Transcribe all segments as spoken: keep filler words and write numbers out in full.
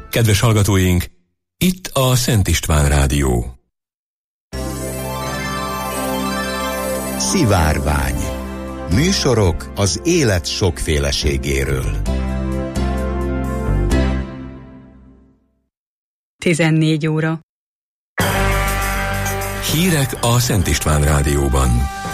Kedves hallgatóink, itt a Szent István Rádió. Szivárvány. Műsorok az élet sokféleségéről. tizennégy óra. Hírek a Szent István Rádióban.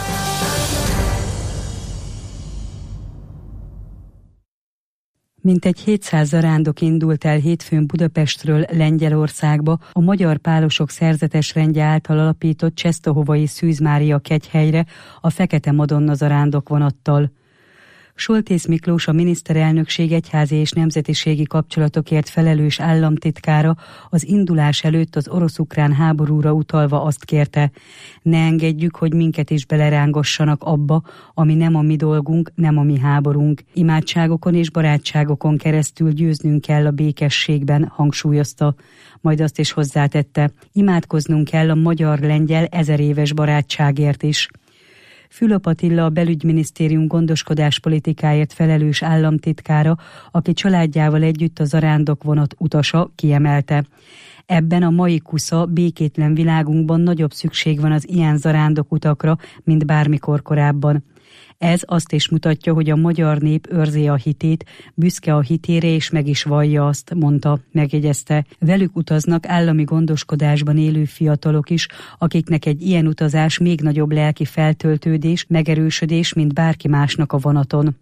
Mintegy hétszáz zarándok indult el hétfőn Budapestről Lengyelországba a Magyar Pálosok Szerzetes Rendje által alapított Czestohovai Szűz Mária kegyhelyre a Fekete Madonna zarándok vonattal. Soltész Miklós, a miniszterelnökség egyházi és nemzetiségi kapcsolatokért felelős államtitkára az indulás előtt az orosz-ukrán háborúra utalva azt kérte: ne engedjük, hogy minket is belerángassanak abba, ami nem a mi dolgunk, nem a mi háborunk. Imádságokon és barátságokon keresztül győznünk kell a békességben, hangsúlyozta. Majd azt is hozzátette: imádkoznunk kell a magyar-lengyel ezeréves barátságért is. Fülöp Attila, a belügyminisztérium gondoskodáspolitikáért felelős államtitkára, aki családjával együtt a zarándokvonat utasa, kiemelte: ebben a mai kusza, békétlen világunkban nagyobb szükség van az ilyen zarándokutakra, mint bármikor korábban. Ez azt is mutatja, hogy a magyar nép őrzi a hitét, büszke a hitére és meg is vallja azt, mondta, megjegyezte. Velük utaznak állami gondoskodásban élő fiatalok is, akiknek egy ilyen utazás még nagyobb lelki feltöltődés, megerősödés, mint bárki másnak a vonaton.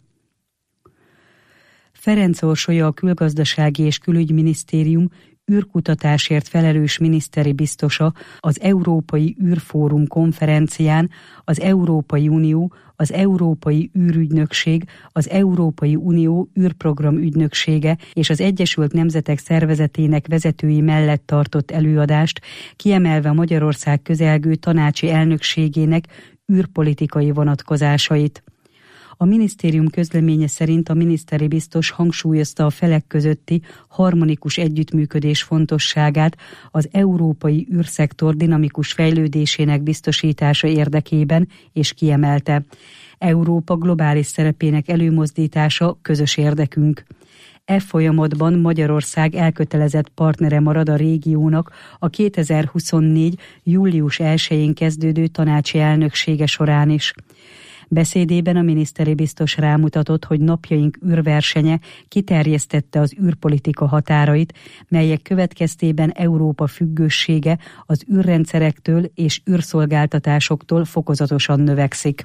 Ferenc Orsolya, a Külgazdasági és Külügyminisztérium űrkutatásért felelős miniszteri biztosa az Európai űrfórum konferencián az Európai Unió, az Európai űrügynökség, az Európai Unió űrprogram ügynöksége és az Egyesült Nemzetek Szervezetének vezetői mellett tartott előadást, kiemelve Magyarország közelgő tanácsi elnökségének űrpolitikai vonatkozásait. A minisztérium közleménye szerint a miniszteri biztos hangsúlyozta a felek közötti harmonikus együttműködés fontosságát az európai űrszektor dinamikus fejlődésének biztosítása érdekében, és kiemelte: Európa globális szerepének előmozdítása közös érdekünk. E folyamatban Magyarország elkötelezett partnere marad a régiónak a kétezer-huszonnégy. július elsején kezdődő tanácsi elnöksége során is. Beszédében a miniszteri biztos rámutatott, hogy napjaink űrversenye kiterjesztette az űrpolitika határait, melyek következtében Európa függősége az űrrendszerektől és űrszolgáltatásoktól fokozatosan növekszik.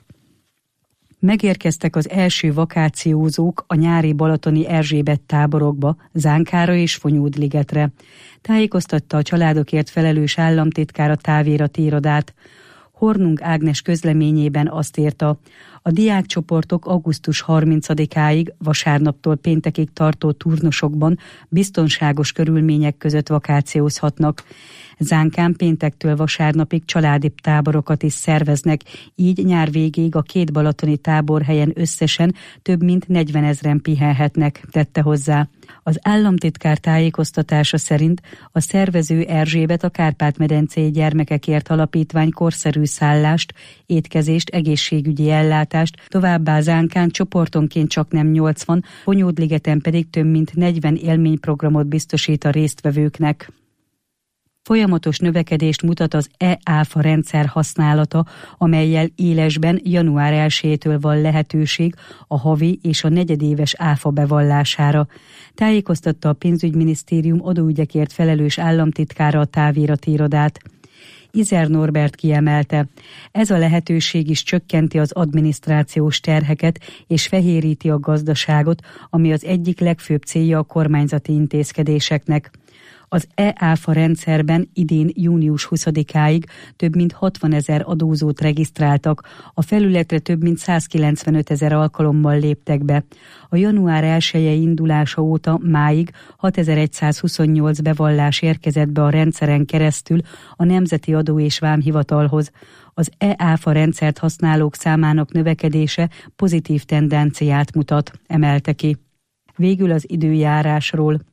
Megérkeztek az első vakációzók a nyári balatoni Erzsébet táborokba, Zánkára és Fonyód-ligetre. Tájékoztatta a családokért felelős államtitkár a távirati irodát. Hornung Ágnes közleményében azt írta: a diákcsoportok augusztus harmincadikáig, vasárnaptól péntekig tartó turnusokban biztonságos körülmények között vakációzhatnak. Zánkán péntektől vasárnapig családi táborokat is szerveznek, így nyár végéig a két balatoni táborhelyen összesen több mint negyvenezren pihenhetnek, tette hozzá. Az államtitkár tájékoztatása szerint a szervező Erzsébet a Kárpát-medencei Gyermekekért Alapítvány korszerű szállást, étkezést, egészségügyi ellátást, továbbá Zánkán csoportonként csaknem nyolcvan, Fonyód-ligeten pedig több mint negyven élményprogramot biztosít a résztvevőknek. Folyamatos növekedést mutat az e-áfa rendszer használata, amellyel élesben január elsejétől van lehetőség a havi és a negyedéves áfa bevallására. Tájékoztatta a pénzügyminisztérium adóügyekért felelős államtitkára a távirati irodát. Izer Norbert kiemelte: ez a lehetőség is csökkenti az adminisztrációs terheket és fehéríti a gazdaságot, ami az egyik legfőbb célja a kormányzati intézkedéseknek. Az e-áfa rendszerben idén június huszadikáig több mint hatvanezer adózót regisztráltak, a felületre több mint százkilencvenötezer alkalommal léptek be. A január elsejei indulása óta máig hatezer-százhuszonnyolc bevallás érkezett be a rendszeren keresztül a Nemzeti Adó és Vámhivatalhoz. Az e-áfa rendszert használók számának növekedése pozitív tendenciát mutat, emelte ki. Végül az időjárásról.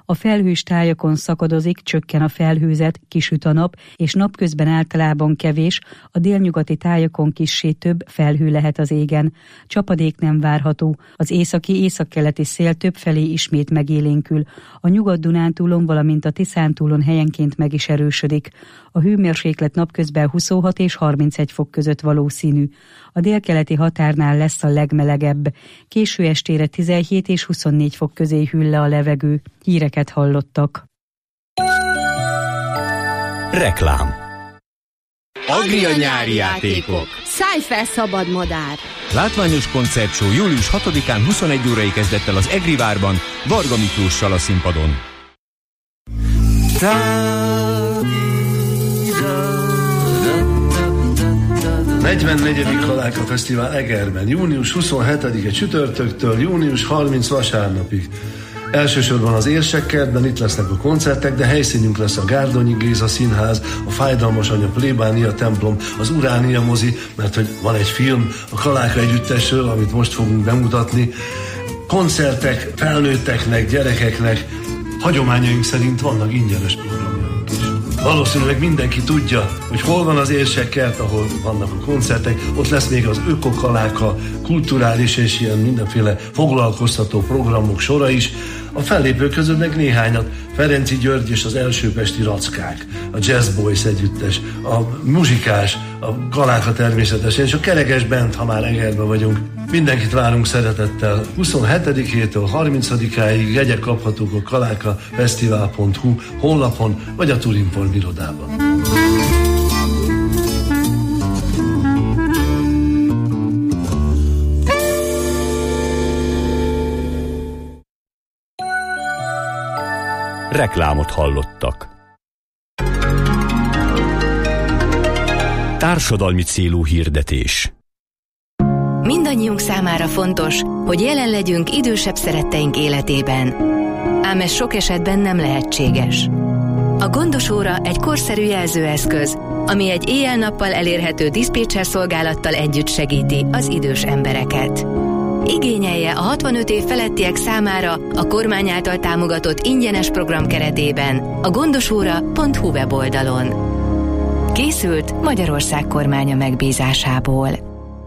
A felhős tájakon szakadozik, csökken a felhőzet, kisüt a nap, és napközben általában kevés, a délnyugati tájakon kissé több felhő lehet az égen. Csapadék nem várható, az északi északkeleti szél többfelé ismét megélénkül. A Nyugat-Dunántúlon, valamint a Tiszántúlon helyenként meg is erősödik. A hőmérséklet napközben huszonhat és harmincegy fok között valószínű. A délkeleti határnál lesz a legmelegebb. Késő estére tizenhét és huszonnégy fok közé hűl le a levegő. Híreket hallottak. Reklám. Agria nyári játékok. Szállj fel, szabad madár! Látványos koncertshow július hatodikán huszonegy órai kezdett el az Egrivárban, Varga Miklóssal a színpadon. negyvennegyedik Kaláka Fesztivál Egerben, június huszonhetedike csütörtöktől június harmincadikáig vasárnapig. Elsősorban az Érsekkertben itt lesznek a koncertek, de helyszínünk lesz a Gárdonyi Géza Színház, a Fájdalmas Anya plébánia templom, az Uránia mozi, mert hogy van egy film a Kaláka együttesről, amit most fogunk bemutatni. Koncertek felnőtteknek, gyerekeknek, hagyományaink szerint vannak ingyenes programjaink is. Valószínűleg mindenki tudja, hogy hol van az Érsekkert, ahol vannak a koncertek, ott lesz még az Ökokaláka, kulturális és ilyen mindenféle foglalkoztató programok sora is. A fellépők közül meg néhányat, Ferenci György és az Elsőpesti Rackák, a Jazz Boys együttes, a Muzsikás, a Kaláka természetesen, és a Kerekes Band, ha már Egerben vagyunk. Mindenkit várunk szeretettel. huszonhetedikétől harmincadikáig jegyek kaphatók a kaláka fesztivál pont hu honlapon, vagy a Turinform irodában. Reklámot hallottak. Társadalmi célú hirdetés. Mindannyiunk számára fontos, hogy jelen legyünk idősebb szeretteink életében. Ám ez sok esetben nem lehetséges. A Gondos óra egy korszerű jelzőeszköz, ami egy éjjel-nappal elérhető diszpécser szolgálattal együtt segíti az idős embereket. Igényelje a hatvanöt év felettiek számára a kormány által támogatott ingyenes program keretében a gondosóra pont hu weboldalon. Készült Magyarország kormánya megbízásából.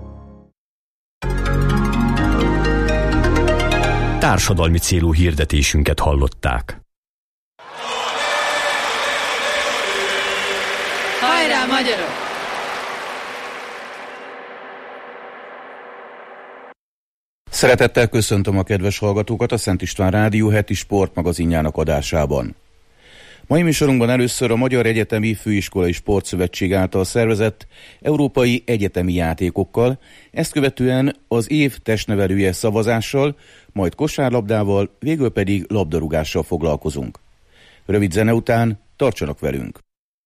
Társadalmi célú hirdetésünket hallották. Hajrá, magyarok! Szeretettel köszöntöm a kedves hallgatókat a Szent István Rádió heti sportmagazinjának adásában. Mai műsorunkban először a Magyar Egyetemi Főiskolai Sportszövetség által szervezett európai egyetemi játékokkal, ezt követően az év testnevelője szavazással, majd kosárlabdával, végül pedig labdarúgással foglalkozunk. Rövid zene után tartsanak velünk!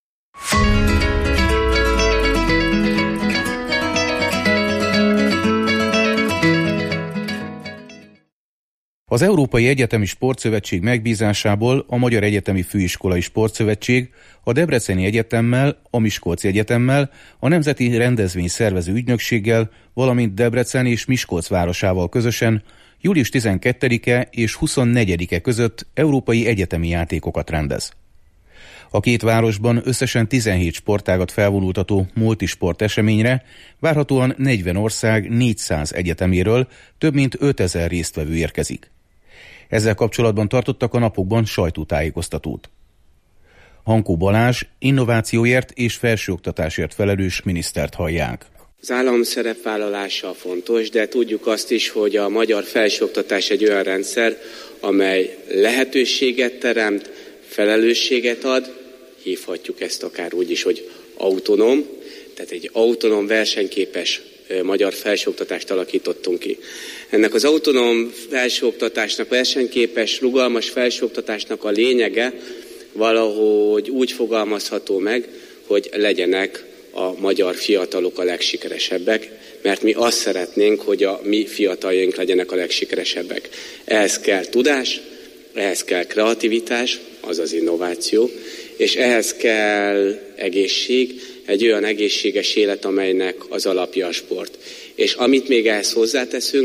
Az Európai Egyetemi Sportszövetség megbízásából a Magyar Egyetemi Főiskolai Sportszövetség a Debreceni Egyetemmel, a Miskolci Egyetemmel, a Nemzeti Rendezvény Szervező Ügynökséggel, valamint Debrecen és Miskolc városával közösen július tizenkettedike és huszonnegyedike között európai egyetemi játékokat rendez. A két városban összesen tizenhét sportágat felvonultató multisport eseményre várhatóan negyven ország négyszáz egyeteméről több mint ötezer résztvevő érkezik. Ezzel kapcsolatban tartottak a napokban sajtótájékoztatót. Hankó Balázs innovációért és felsőoktatásért felelős minisztert hallják. Az állam szerepvállalása fontos, de tudjuk azt is, hogy a magyar felsőoktatás egy olyan rendszer, amely lehetőséget teremt, felelősséget ad, hívhatjuk ezt akár úgy is, hogy autonóm, tehát egy autonóm, versenyképes magyar felsőoktatást alakítottunk ki. Ennek az autonóm felsőoktatásnak, versenyképes, rugalmas felsőoktatásnak a lényege valahogy úgy fogalmazható meg, hogy legyenek a magyar fiatalok a legsikeresebbek, mert mi azt szeretnénk, hogy a mi fiataljaink legyenek a legsikeresebbek. Ehhez kell tudás, ehhez kell kreativitás, azaz innováció, és ehhez kell egészség, egy olyan egészséges élet, amelynek az alapja a sport. És amit még ehhez hozzáteszünk,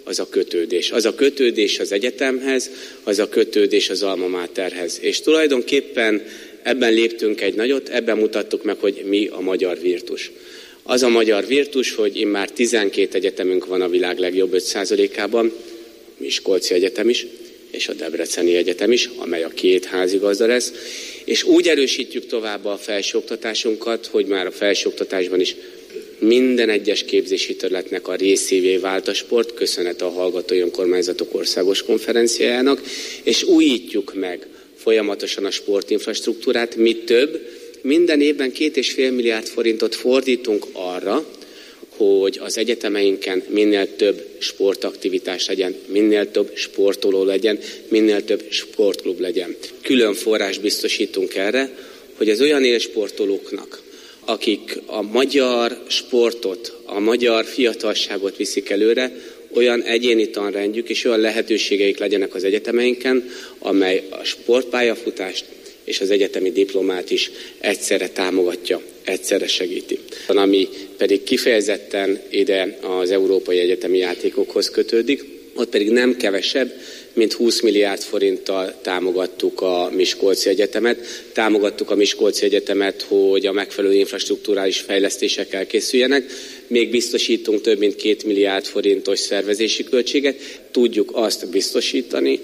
az a kötődés. Az a kötődés az egyetemhez, az a kötődés az alma materhez. És tulajdonképpen ebben léptünk egy nagyot, ebben mutattuk meg, hogy mi a magyar virtus. Az a magyar virtus, hogy immár tizenkét egyetemünk van a világ legjobb öt százalékában, Miskolci Egyetem is, és a Debreceni Egyetem is, amely a két házigazda lesz, és úgy erősítjük tovább a felsőoktatásunkat, hogy már a felsőoktatásban is minden egyes képzési területnek a részévé vált a sport, köszönet a Hallgatói Önkormányzatok Országos Konferenciájának, és újítjuk meg folyamatosan a sportinfrastruktúrát, mi több, minden évben két és fél milliárd forintot fordítunk arra, hogy az egyetemeinken minél több sportaktivitás legyen, minél több sportoló legyen, minél több sportklub legyen. Külön forrás biztosítunk erre, hogy az olyan élsportolóknak, akik a magyar sportot, a magyar fiatalságot viszik előre, olyan egyéni tanrendjük és olyan lehetőségeik legyenek az egyetemeinken, amely a sportpályafutást és az egyetemi diplomát is egyszerre támogatja, egyszerre segíti. Ami pedig kifejezetten ide az európai egyetemi játékokhoz kötődik, ott pedig nem kevesebb, mint húsz milliárd forinttal támogattuk a Miskolci Egyetemet. Támogattuk a Miskolci Egyetemet, hogy a megfelelő infrastrukturális fejlesztések elkészüljenek. Még biztosítunk több mint két milliárd forintos szervezési költséget. Tudjuk azt biztosítani,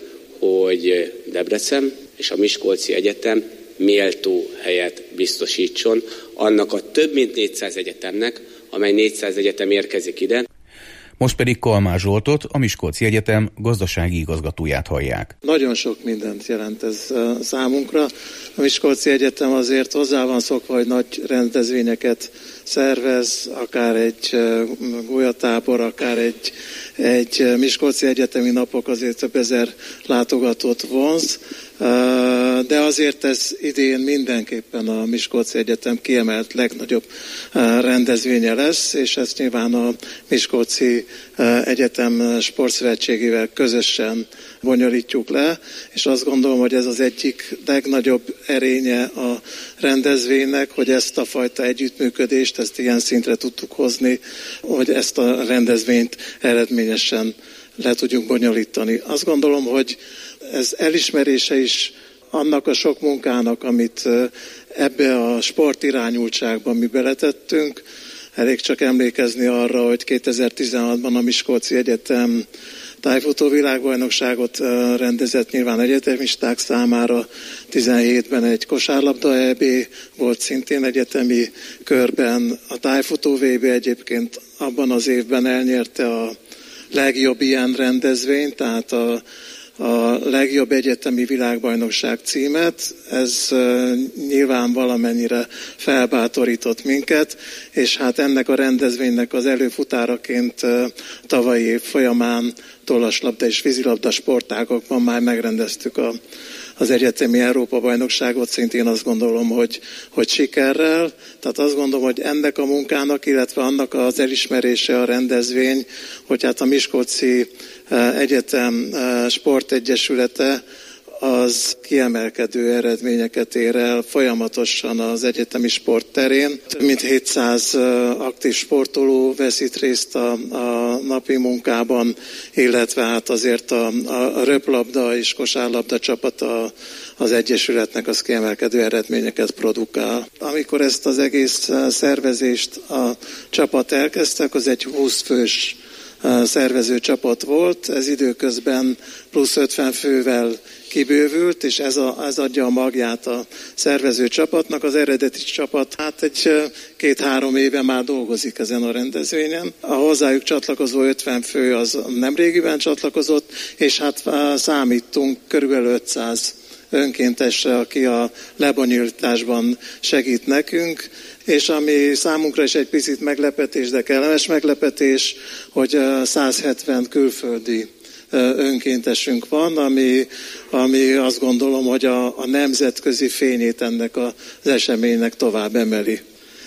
hogy Debrecen és a Miskolci Egyetem méltó helyet biztosítson annak a több mint négyszáz egyetemnek, amely négyszáz egyetem érkezik ide. Most pedig Kalmár Zsoltot, a Miskolci Egyetem gazdasági igazgatóját hallják. Nagyon sok mindent jelent ez számunkra. A Miskolci Egyetem azért hozzá van szokva, hogy nagy rendezvényeket szervez, akár egy golyatábor, akár egy, egy Miskolci Egyetemi Napok azért több ezer látogatót vonz, de azért ez idén mindenképpen a Miskolci Egyetem kiemelt legnagyobb rendezvénye lesz, és ezt nyilván a Miskolci Egyetem Sportszövetségével közösen bonyolítjuk le, és azt gondolom, hogy ez az egyik legnagyobb erénye a rendezvénynek, hogy ezt a fajta együttműködést, ezt ilyen szintre tudtuk hozni, hogy ezt a rendezvényt eredményesen le tudjuk bonyolítani. Azt gondolom, hogy ez elismerése is annak a sok munkának, amit ebbe a sportirányultságban mi beletettünk. Elég csak emlékezni arra, hogy kétezer-tizenhatban a Miskolci Egyetem tájfutó világbajnokságot rendezett nyilván egyetemisták számára, tizenhétben egy kosárlabda é bé volt szintén egyetemi körben, a tájfutó vé bé egyébként abban az évben elnyerte a legjobb ilyen rendezvényt, tehát a a legjobb egyetemi világbajnokság címet. Ez uh, nyilván valamennyire felbátorított minket, és hát ennek a rendezvénynek az előfutáraként uh, tavalyi év folyamán tollaslabda és vízilabda sportágokban már megrendeztük a, az egyetemi Európa-bajnokságot, szintén azt gondolom, hogy, hogy sikerrel. Tehát azt gondolom, hogy ennek a munkának, illetve annak az elismerése a rendezvény, hogy hát a Miskolci Egyetem Sportegyesülete az kiemelkedő eredményeket ér el folyamatosan az egyetemi sport terén. Több mint hétszáz aktív sportoló vesz itt részt a, a napi munkában, illetve hát azért a, a röplabda és kosárlabda csapata az egyesületnek az kiemelkedő eredményeket produkál. Amikor ezt az egész szervezést a csapat elkezdtek, az egy húsz fős szervező csapat volt, ez időközben plusz ötven fővel kibővült, és ez, a, ez adja a magját a szervező csapatnak. Az eredeti csapat hát egy két-három éve már dolgozik ezen a rendezvényen. A hozzájuk csatlakozó ötven fő az nemrégiben csatlakozott, és hát számítunk körülbelül ötszáz önkéntesre, aki a lebonyolításban segít nekünk, és ami számunkra is egy picit meglepetés, de kellemes meglepetés, hogy száz hetven külföldi önkéntesünk van, ami, ami azt gondolom, hogy a, a nemzetközi fényét ennek az eseménynek tovább emeli.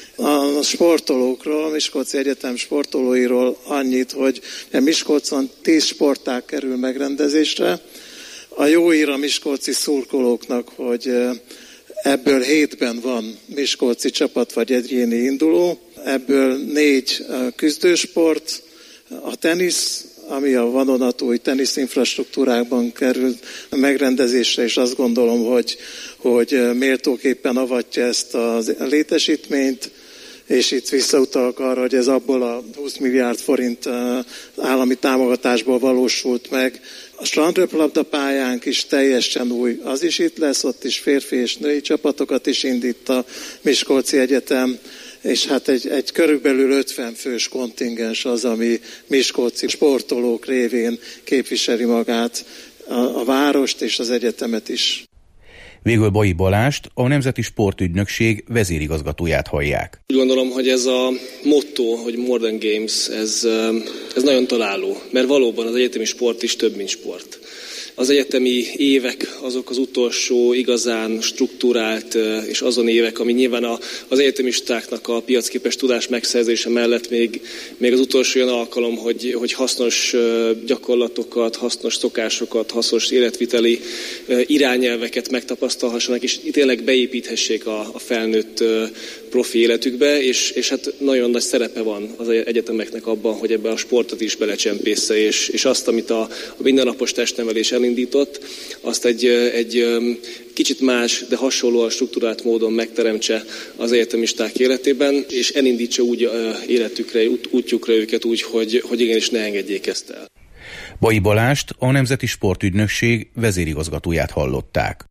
A sportolókról, a Miskolci Egyetem sportolóiról annyit, hogy a Miskolcon tíz sportág kerül megrendezésre. A jó hír a miskolci szurkolóknak, hogy ebből hétben van miskolci csapat vagy egyéni induló, ebből négy küzdősport, a tenisz, ami a vadonatúj teniszinfrastruktúrákban került megrendezésre, és azt gondolom, hogy, hogy méltóképpen avatja ezt a létesítményt, és itt visszautalok arra, hogy ez abból a húsz milliárd forint állami támogatásból valósult meg. A strandröplabdapályánk is teljesen új, az is itt lesz, ott is férfi és női csapatokat is indít a Miskolci Egyetem, és hát egy, egy körülbelül ötven fős kontingens az, ami miskolci sportolók révén képviseli magát, a, a várost és az egyetemet is. Végül Bai Balást, a Nemzeti Sportügynökség vezérigazgatóját hallják. Úgy gondolom, hogy ez a motto, hogy Modern Games, ez, ez nagyon találó, mert valóban az egyetemi sport is több, mint sport. Az egyetemi évek azok az utolsó igazán struktúrált és azon évek, ami nyilván a, az egyetemistáknak a piacképes tudás megszerzése mellett még, még az utolsó olyan alkalom, hogy, hogy hasznos gyakorlatokat, hasznos szokásokat, hasznos életviteli irányelveket megtapasztalhassanak, és tényleg beépíthessék a, a felnőtt profi életükbe, és, és hát nagyon nagy szerepe van az egyetemeknek abban, hogy ebbe a sportot is belecsempésze, és, és azt, amit a, a mindennapos testnevelés elindított, azt egy, egy kicsit más, de hasonlóan struktúrált módon megteremtse az egyetemisták életében, és elindítsa úgy életükre, út, útjukra őket úgy, hogy, hogy igenis ne engedjék ezt el. Bai Balást, a Nemzeti Sportügynökség vezérigazgatóját hallották.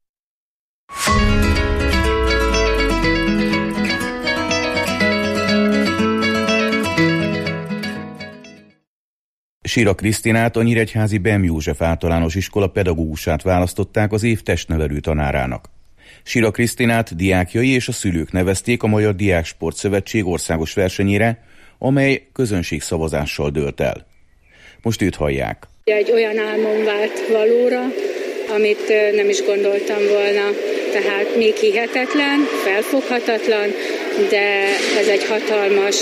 Sira Krisztinát, a Nyíregyházi Bem József Általános Iskola pedagógusát választották az év testnevelő tanárának. Sira Krisztinát diákjai és a szülők nevezték a Magyar Diáksport Szövetség országos versenyére, amely közönségszavazással dőlt el. Most őt hallják. Egy olyan álmom vált valóra, amit nem is gondoltam volna. Tehát még hihetetlen, felfoghatatlan, de ez egy hatalmas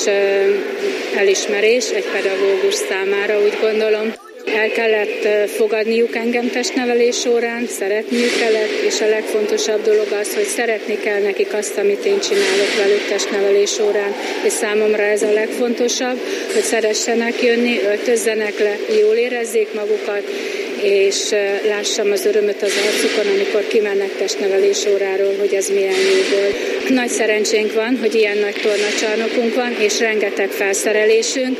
elismerés egy pedagógus számára, úgy gondolom. El kellett fogadniuk engem testnevelés során, szeretniük kellett, és a legfontosabb dolog az, hogy szeretni kell nekik azt, amit én csinálok velük testnevelés során. És számomra ez a legfontosabb, hogy szeressenek jönni, öltözzenek le, jól érezzék magukat, és lássam az örömöt az arcukon, amikor kimennek testnevelés óráról, hogy ez milyen jó volt. Nagy szerencsénk van, hogy ilyen nagy tornacsarnokunk van, és rengeteg felszerelésünk.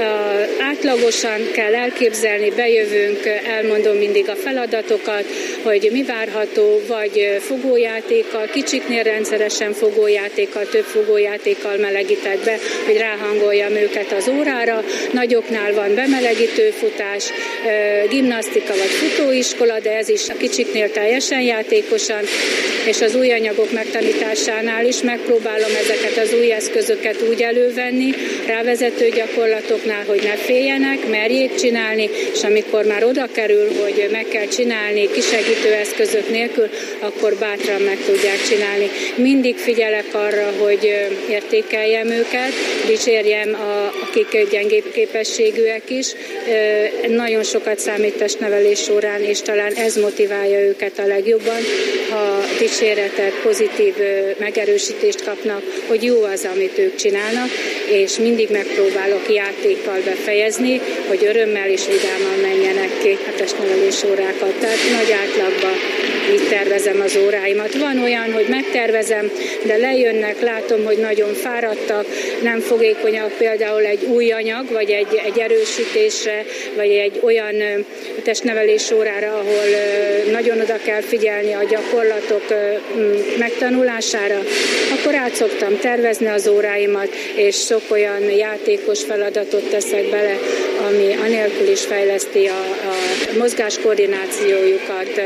Átlagosan kell elképzelni, bejövünk, elmondom mindig a feladatokat, hogy mi várható, vagy fogójátékkal, kicsiknél rendszeresen fogójátékkal, több fogójátékkal melegítek be, hogy ráhangoljam őket az órára. Nagyoknál van bemelegítő futás, gimnasztika vagy futóiskola, de ez is a kicsiknél teljesen játékosan, és az új anyagok megtanításánál is megpróbálom ezeket az új eszközöket úgy elővenni, rávezető gyakorlatoknál, hogy ne féljenek, merjék csinálni, és amikor már oda kerül, hogy meg kell csinálni kisegítő eszközök nélkül, akkor bátran meg tudják csinálni. Mindig figyelek arra, hogy értékeljem őket, dicsérjem, a, akik gyengébb képességűek is. Nagyon sokat számít testnevelés során, és talán ez motiválja őket a legjobban, ha dicséretet, pozitív megerősítést kapnak, hogy jó az, amit ők csinálnak, és mindig megpróbálok játékkal befejezni, hogy örömmel és vidáman menjenek ki a testnevelés órákat. Tehát nagy átlagban így tervezem az óráimat. Van olyan, hogy megtervezem, de lejönnek, látom, hogy nagyon fáradtak, nem fogékonyak például egy új anyag, vagy egy, egy erősítésre, vagy egy olyan testnevelés órára, ahol nagyon oda kell figyelni a gyakorlatok megtanulására, akkor át szoktam tervezni az óráimat, és sok olyan játékos feladatot teszek bele, ami anélkül is fejleszti a, a mozgáskoordinációjukat,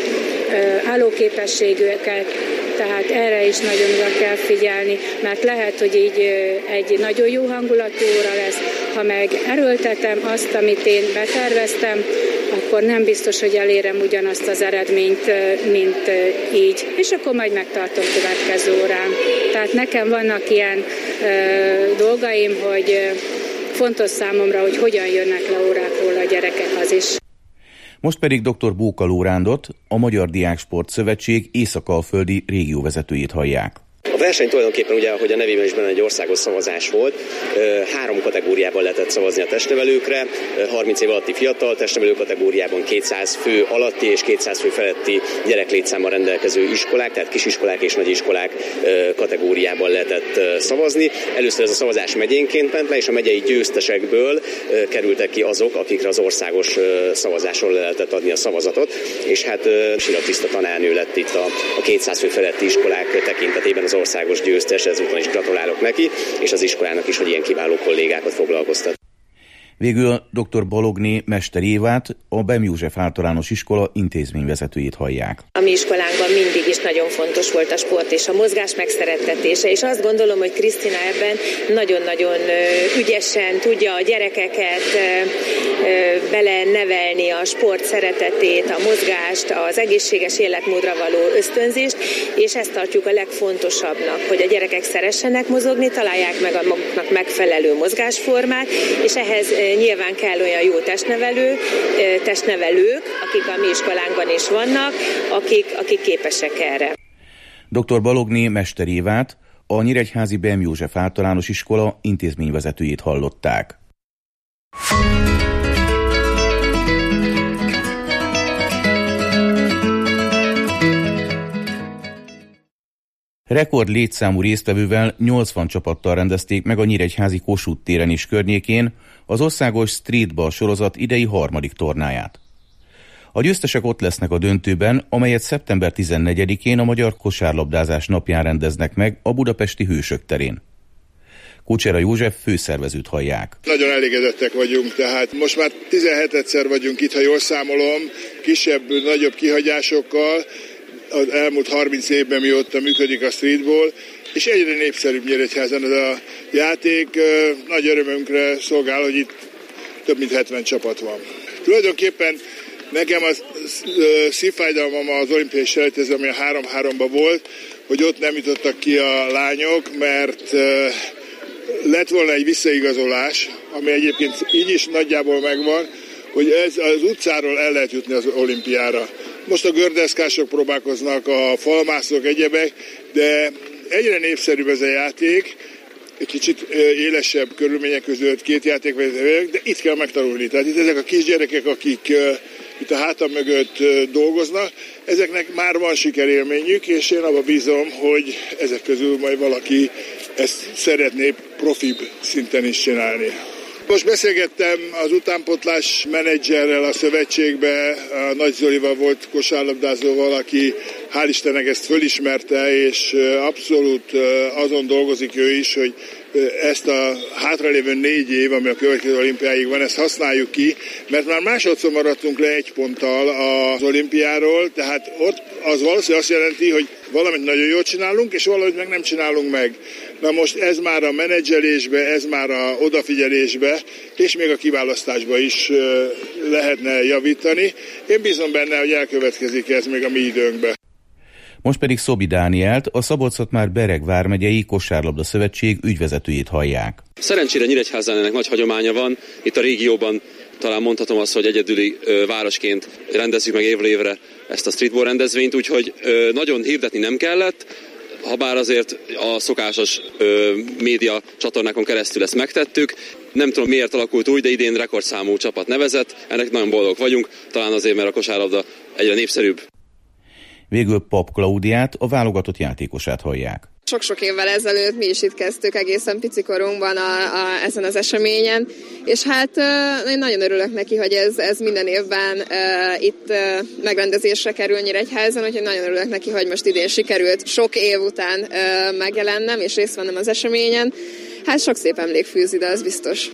állóképességüket, tehát erre is nagyon oda kell figyelni, mert lehet, hogy így egy nagyon jó hangulatú óra lesz, ha meg erőltetem azt, amit én beterveztem, akkor nem biztos, hogy elérem ugyanazt az eredményt, mint így. És akkor majd megtartom következő órán. Tehát nekem vannak ilyen ö, dolgaim, hogy fontos számomra, hogy hogyan jönnek le órákról a gyerekek, az is. Most pedig dr. Bóka Lórándot, a Magyar Diáksport Szövetség Észak-Alföldi régióvezetőjét hallják. A verseny tulajdonképpen ugye, ahogy a nevében is benne egy országos szavazás volt, három kategóriában lehetett szavazni a testnevelőkre, harminc év alatti fiatal testnevelő kategóriában kétszáz fő alatti és kétszáz fő feletti gyereklétszámmal rendelkező iskolák, tehát kisiskolák és nagyiskolák kategóriában lehetett szavazni. Először ez a szavazás megyénként ment le, és a megyei győztesekből kerültek ki azok, akikre az országos szavazáson le lehetett adni a szavazatot, és hát Sila Kriszta tanárnő lett itt a, a kétszáz fő feletti iskolák tekintetében az országos győztes, ezúton is gratulálok neki, és az iskolának is, hogy ilyen kiváló kollégákat foglalkoztat. Végül dr. Balogné Mester Évát, a Bem József Általános Iskola intézményvezetőjét hallják. A mi iskolánkban mindig is nagyon fontos volt a sport és a mozgás megszerettetése, és azt gondolom, hogy Krisztina ebben nagyon-nagyon ügyesen tudja a gyerekeket bele nevelni a sport szeretetét, a mozgást, az egészséges életmódra való ösztönzést, és ezt tartjuk a legfontosabbnak, hogy a gyerekek szeressenek mozogni, találják meg a maguknak megfelelő mozgásformát, és ehhez nyilván kell olyan jó testnevelő, testnevelők, akik a mi iskolánkban is vannak, akik, akik képesek erre. dr. Balogné Mester Évát, a Nyíregyházi Bem József Általános Iskola intézményvezetőjét hallották. Rekord létszámú résztvevővel nyolcvan csapattal rendezték meg a Nyíregyházi Kossuth téren és környékén az országos streetball sorozat idei harmadik tornáját. A győztesek ott lesznek a döntőben, amelyet szeptember tizennegyedikén a Magyar Kosárlabdázás napján rendeznek meg a budapesti Hősök terén. Kucsera József főszervezőt hallják. Nagyon elégedettek vagyunk, tehát most már tizenhetedszer vagyunk itt, ha jól számolom, kisebb, nagyobb kihagyásokkal, az elmúlt harminc évben mióta működik a streetball, és egyre népszerűbb Nyíregyházan ez a játék. Nagy örömünkre szolgál, hogy itt több mint hetven csapat van. Tulajdonképpen nekem az szívfájdalmam az olimpiai selejtező, ami a három-háromban volt, hogy ott nem jutottak ki a lányok, mert lett volna egy visszaigazolás, ami egyébként így is nagyjából megvan, hogy ez az utcáról el lehet jutni az olimpiára. Most a gördeszkások próbálkoznak, a falmászok, egyebek, de egyre népszerűbb ez a játék, egy kicsit élesebb körülmények között két játék, de itt kell megtanulni. Tehát itt ezek a kisgyerekek, akik itt a hátam mögött dolgoznak, ezeknek már van sikerélményük, és én abba bízom, hogy ezek közül majd valaki ezt szeretné profibb szinten is csinálni. Most beszélgettem az utánpótlás menedzserrel a szövetségbe, a Nagy Zolival volt kosárlabdázóval, aki hál' Istennek ezt fölismerte, és abszolút azon dolgozik ő is, hogy ezt a hátralévő négy év, ami a következő olimpiáig van, ezt használjuk ki, mert már másodszor maradtunk le egy ponttal az olimpiáról, tehát ott az valószínűleg azt jelenti, hogy valamit nagyon jól csinálunk, és valamit meg nem csinálunk meg. Na most ez már a menedzselésbe, ez már a odafigyelésbe, és még a kiválasztásba is lehetne javítani. Én bízom benne, hogy elkövetkezik ez még a mi időnkben. Most pedig Szobi Dánielt, a Szabolcs-Szatmár-Bereg vármegyei Kosárlabda Szövetség ügyvezetőjét hallják. Szerencsére Nyíregyházán ennek nagy hagyománya van. Itt a régióban talán mondhatom azt, hogy egyedüli ö, városként rendezzük meg évről évre ezt a streetball rendezvényt, úgyhogy ö, nagyon hirdetni nem kellett, habár azért a szokásos ö, média csatornákon keresztül ezt megtettük. Nem tudom miért alakult úgy, de idén rekordszámú csapat nevezett, ennek nagyon boldog vagyunk, talán azért, mert a kosárlabda egyre népszerűbb. Végül Pap Klaudiát, a válogatott játékosát hallják. Sok-sok évvel ezelőtt mi is itt kezdtük egészen picikorunkban a, a, ezen az eseményen, és hát uh, én nagyon örülök neki, hogy ez, ez minden évben uh, itt uh, megrendezésre kerül Nyíregyházon, úgyhogy nagyon örülök neki, hogy most idén sikerült sok év után uh, megjelennem és részt vennem az eseményen. Hát sok szép emlék fűz ide, az biztos.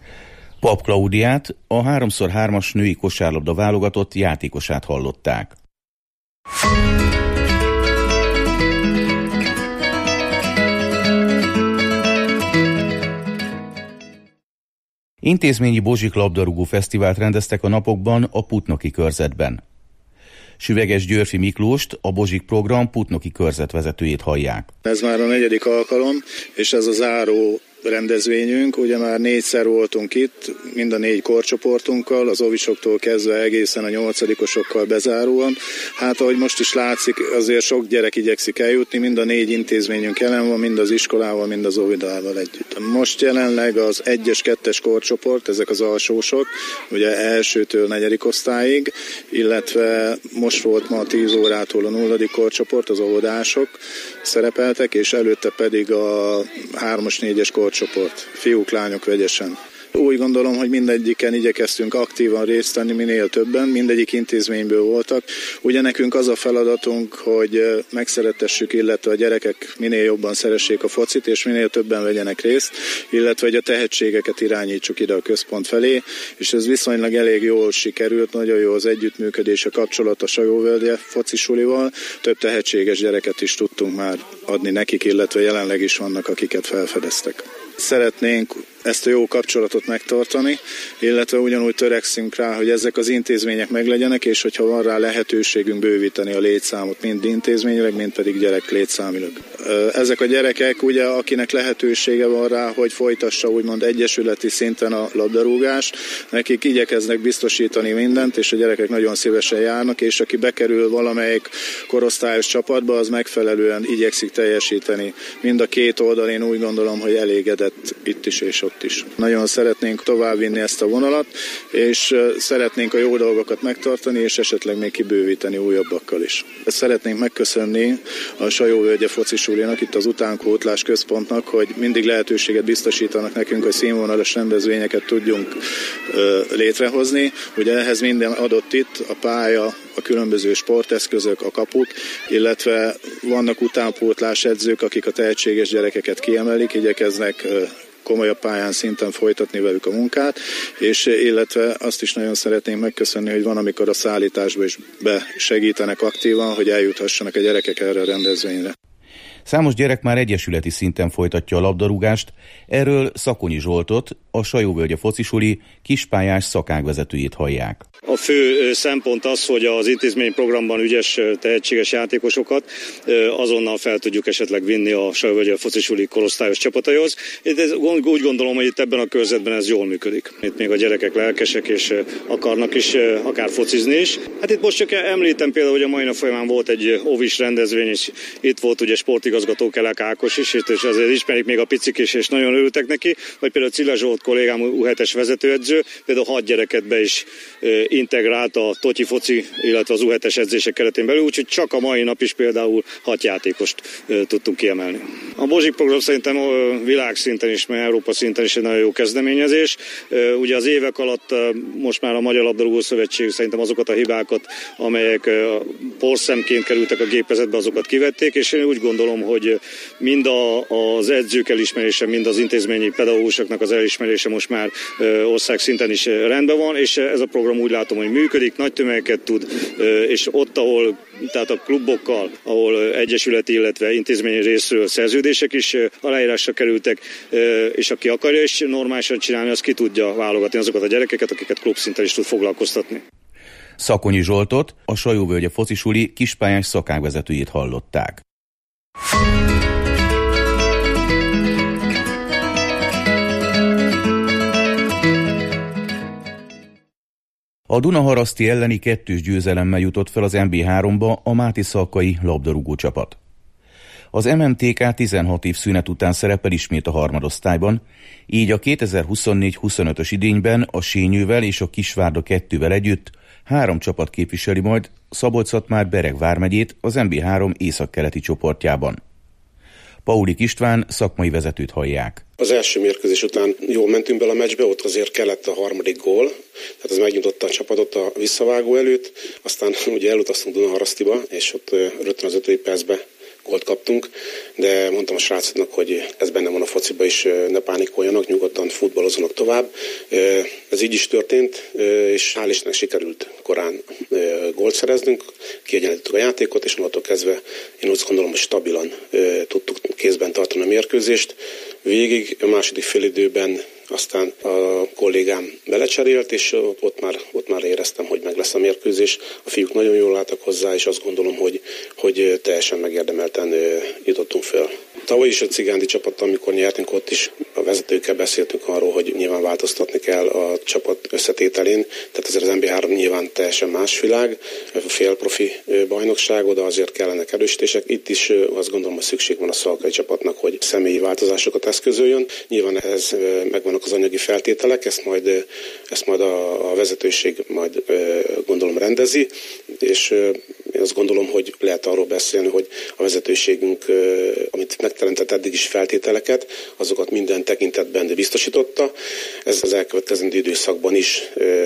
Pap Klaudiát, a háromszor hármas női kosárlabda válogatott játékosát hallották. Intézményi Bozsik labdarúgó fesztivált rendeztek a napokban a Putnoki körzetben. Süveges Györfi Miklóst, a Bozsik program Putnoki körzetvezetőjét hallják. Ez már a negyedik alkalom, és ez a záró rendezvényünk, ugye már négyszer voltunk itt, mind a négy korcsoportunkkal, az ovisoktól kezdve egészen a nyolcadikosokkal bezáróan. Hát ahogy most is látszik, azért sok gyerek igyekszik eljutni, mind a négy intézményünk jelen van, mind az iskolával, mind az óvodával együtt. Most jelenleg az egyes, kettes korcsoport, ezek az alsósok, ugye elsőtől negyedik osztályig, illetve most volt ma a tíz órától a nulladik korcsoport, az óvodások szerepeltek, és előtte pedig a hármas, négyes korcsoport, fiúk, lányok vegyesen. Úgy gondolom, hogy mindegyiken igyekeztünk aktívan részt venni, minél többen, mindegyik intézményből voltak. Ugye nekünk az a feladatunk, hogy megszeretessük, illetve a gyerekek minél jobban szeressék a focit, és minél többen vegyenek részt, illetve hogy a tehetségeket irányítsuk ide a központ felé, és ez viszonylag elég jól sikerült, nagyon jó az együttműködés, a kapcsolat a Sajóvölgye focisulival, több tehetséges gyereket is tudtunk már adni nekik, illetve jelenleg is vannak, akiket felfedeztek. Szeretnénk ezt a jó kapcsolatot megtartani, illetve ugyanúgy törekszünk rá, hogy ezek az intézmények meglegyenek, és hogyha van rá lehetőségünk bővíteni a létszámot, mind intézményileg, mind pedig gyerek létszámilag. Ezek a gyerekek, ugye, akinek lehetősége van rá, hogy folytassa úgymond egyesületi szinten a labdarúgást, nekik igyekeznek biztosítani mindent, és a gyerekek nagyon szívesen járnak, és aki bekerül valamelyik korosztályos csapatba, az megfelelően igyekszik teljesíteni. Mind a két oldal, én úgy gondolom, hogy elégedett itt is és ott is. Nagyon szeretnénk továbbvinni ezt a vonalat, és szeretnénk a jó dolgokat megtartani, és esetleg még kibővíteni újabbakkal is. Szeretnénk megköszönni a Sajóvölgye focisulinak, itt az utánkótlás központnak, hogy mindig lehetőséget biztosítanak nekünk, hogy színvonalas rendezvényeket tudjunk ö, létrehozni. Ugye ehhez minden adott itt, a pálya, a különböző sporteszközök, a kapuk, illetve vannak utánpótlás edzők, akik a tehetséges gyerekeket kiemelik, igyekeznek ö, komolyabb pályán szinten folytatni velük a munkát, és illetve azt is nagyon szeretnénk megköszönni, hogy van, amikor a szállításba is besegítenek aktívan, hogy eljuthassanak a gyerekek erre a rendezvényre. Számos gyerek már egyesületi szinten folytatja a labdarúgást, erről Szakonyi Zsoltot, a Sajóvölgye focisuli kispályás szakágvezetőjét hallják. A fő szempont az, hogy az intézményprogramban ügyes, tehetséges játékosokat azonnal fel tudjuk esetleg vinni a Sajóvölgye focisuli korosztályos csapataihoz. Én úgy gondolom, hogy itt ebben a körzetben ez jól működik. Itt még a gyerekek lelkesek és akarnak is akár focizni is. Hát itt most csak említem például, hogy a mai nap folyamán volt egy óvis rendezvény, és itt volt ugye sportigazgató Kelek Ákos is, és azért ismerik még a picik is, és nagyon örültek neki, vagy például Cilla Zsolt kollégám, U hetes vezetőedző, például hat gyereket be is integrált a Totyi foci, illetve az U hetes edzések keretén belül, úgyhogy csak a mai nap is például hat játékost e, tudtunk kiemelni. A Bozsik program szerintem világszinten is, mert Európa szinten is egy nagyon jó kezdeményezés. E, ugye az évek alatt e, most már a Magyar Labdarúgó Szövetség szerintem azokat a hibákat, amelyek e, porszemként kerültek a gépezetbe, azokat kivették, és én úgy gondolom, hogy mind a, az edzők elismerése, mind az intézményi pedagógusoknak az elismerése most már e, országszinten is rendben van, és ez a program úgy látom, hogy működik, nagy tömegeket tud, és ott, ahol, tehát a klubokkal, ahol egyesületi, illetve intézményi részről szerződések is aláírásra kerültek, és aki akarja is normálisan csinálni, az ki tudja válogatni azokat a gyerekeket, akiket klubszinten is tud foglalkoztatni. Szakonyi Zsoltot, a Sajóvölgye focisuli kispályás szakágvezetőjét hallották. A Dunaharaszti elleni kettős győzelemmel jutott fel az en bé háromba a Máté Szalkai labdarúgó csapat. Az em en té ká tizenhat év szünet után szerepel ismét a harmadosztályban, így a kétezer-huszonnégy huszonötös idényben a Sényővel és a Kisvárda kettővel együtt három csapat képviseli majd Szabolcs-Szatmár-Bereg vármegyét az en bé három északkeleti csoportjában. Paulik István szakmai vezetőt hallják. Az első mérkőzés után jól mentünk bele a meccsbe, ott azért kellett a harmadik gól, tehát ez megnyitotta a csapatot a visszavágó előtt, aztán ugye elutaztunk Dunaharasztiba, és ott rögtön az ötödik percben gólt kaptunk, de mondtam a srácoknak, hogy ez benne van a fociba is, ne pánikoljanak, nyugodtan futballozzanak tovább. Ez így is történt, és hál' Istennek sikerült korán gólt szereznünk, kiegyenlítettük a játékot, és onnantól kezdve én úgy gondolom, hogy stabilan tudtuk kézben tartani a mérkőzést. Végig a második félidőben aztán a kollégám belecserélt, és ott már, ott már éreztem, hogy meg lesz a mérkőzés. A fiúk nagyon jól álltak hozzá, és azt gondolom, hogy, hogy teljesen megérdemelten jutottunk föl. Tavaly is a Cigándi csapattal, amikor nyertünk, ott is a vezetőkkel beszéltünk arról, hogy nyilván változtatni kell a csapat összetételén. Tehát azért az en bé három nyilván teljesen más világ, félprofi bajnokság, oda azért kellenek erősítések. Itt is azt gondolom, hogy szükség van a szalkai csapatnak, hogy személyi változásokat eszközöljön. Nyilván ehhez megvannak az anyagi feltételek, ezt majd, ezt majd a, a vezetőség majd gondolom rendezi, és én azt gondolom, hogy lehet arról beszélni, hogy a vezetőségünk, amit megteremtett eddig is feltételeket, azokat minden tekintetben biztosította. Ez az elkövetkezendő időszakban is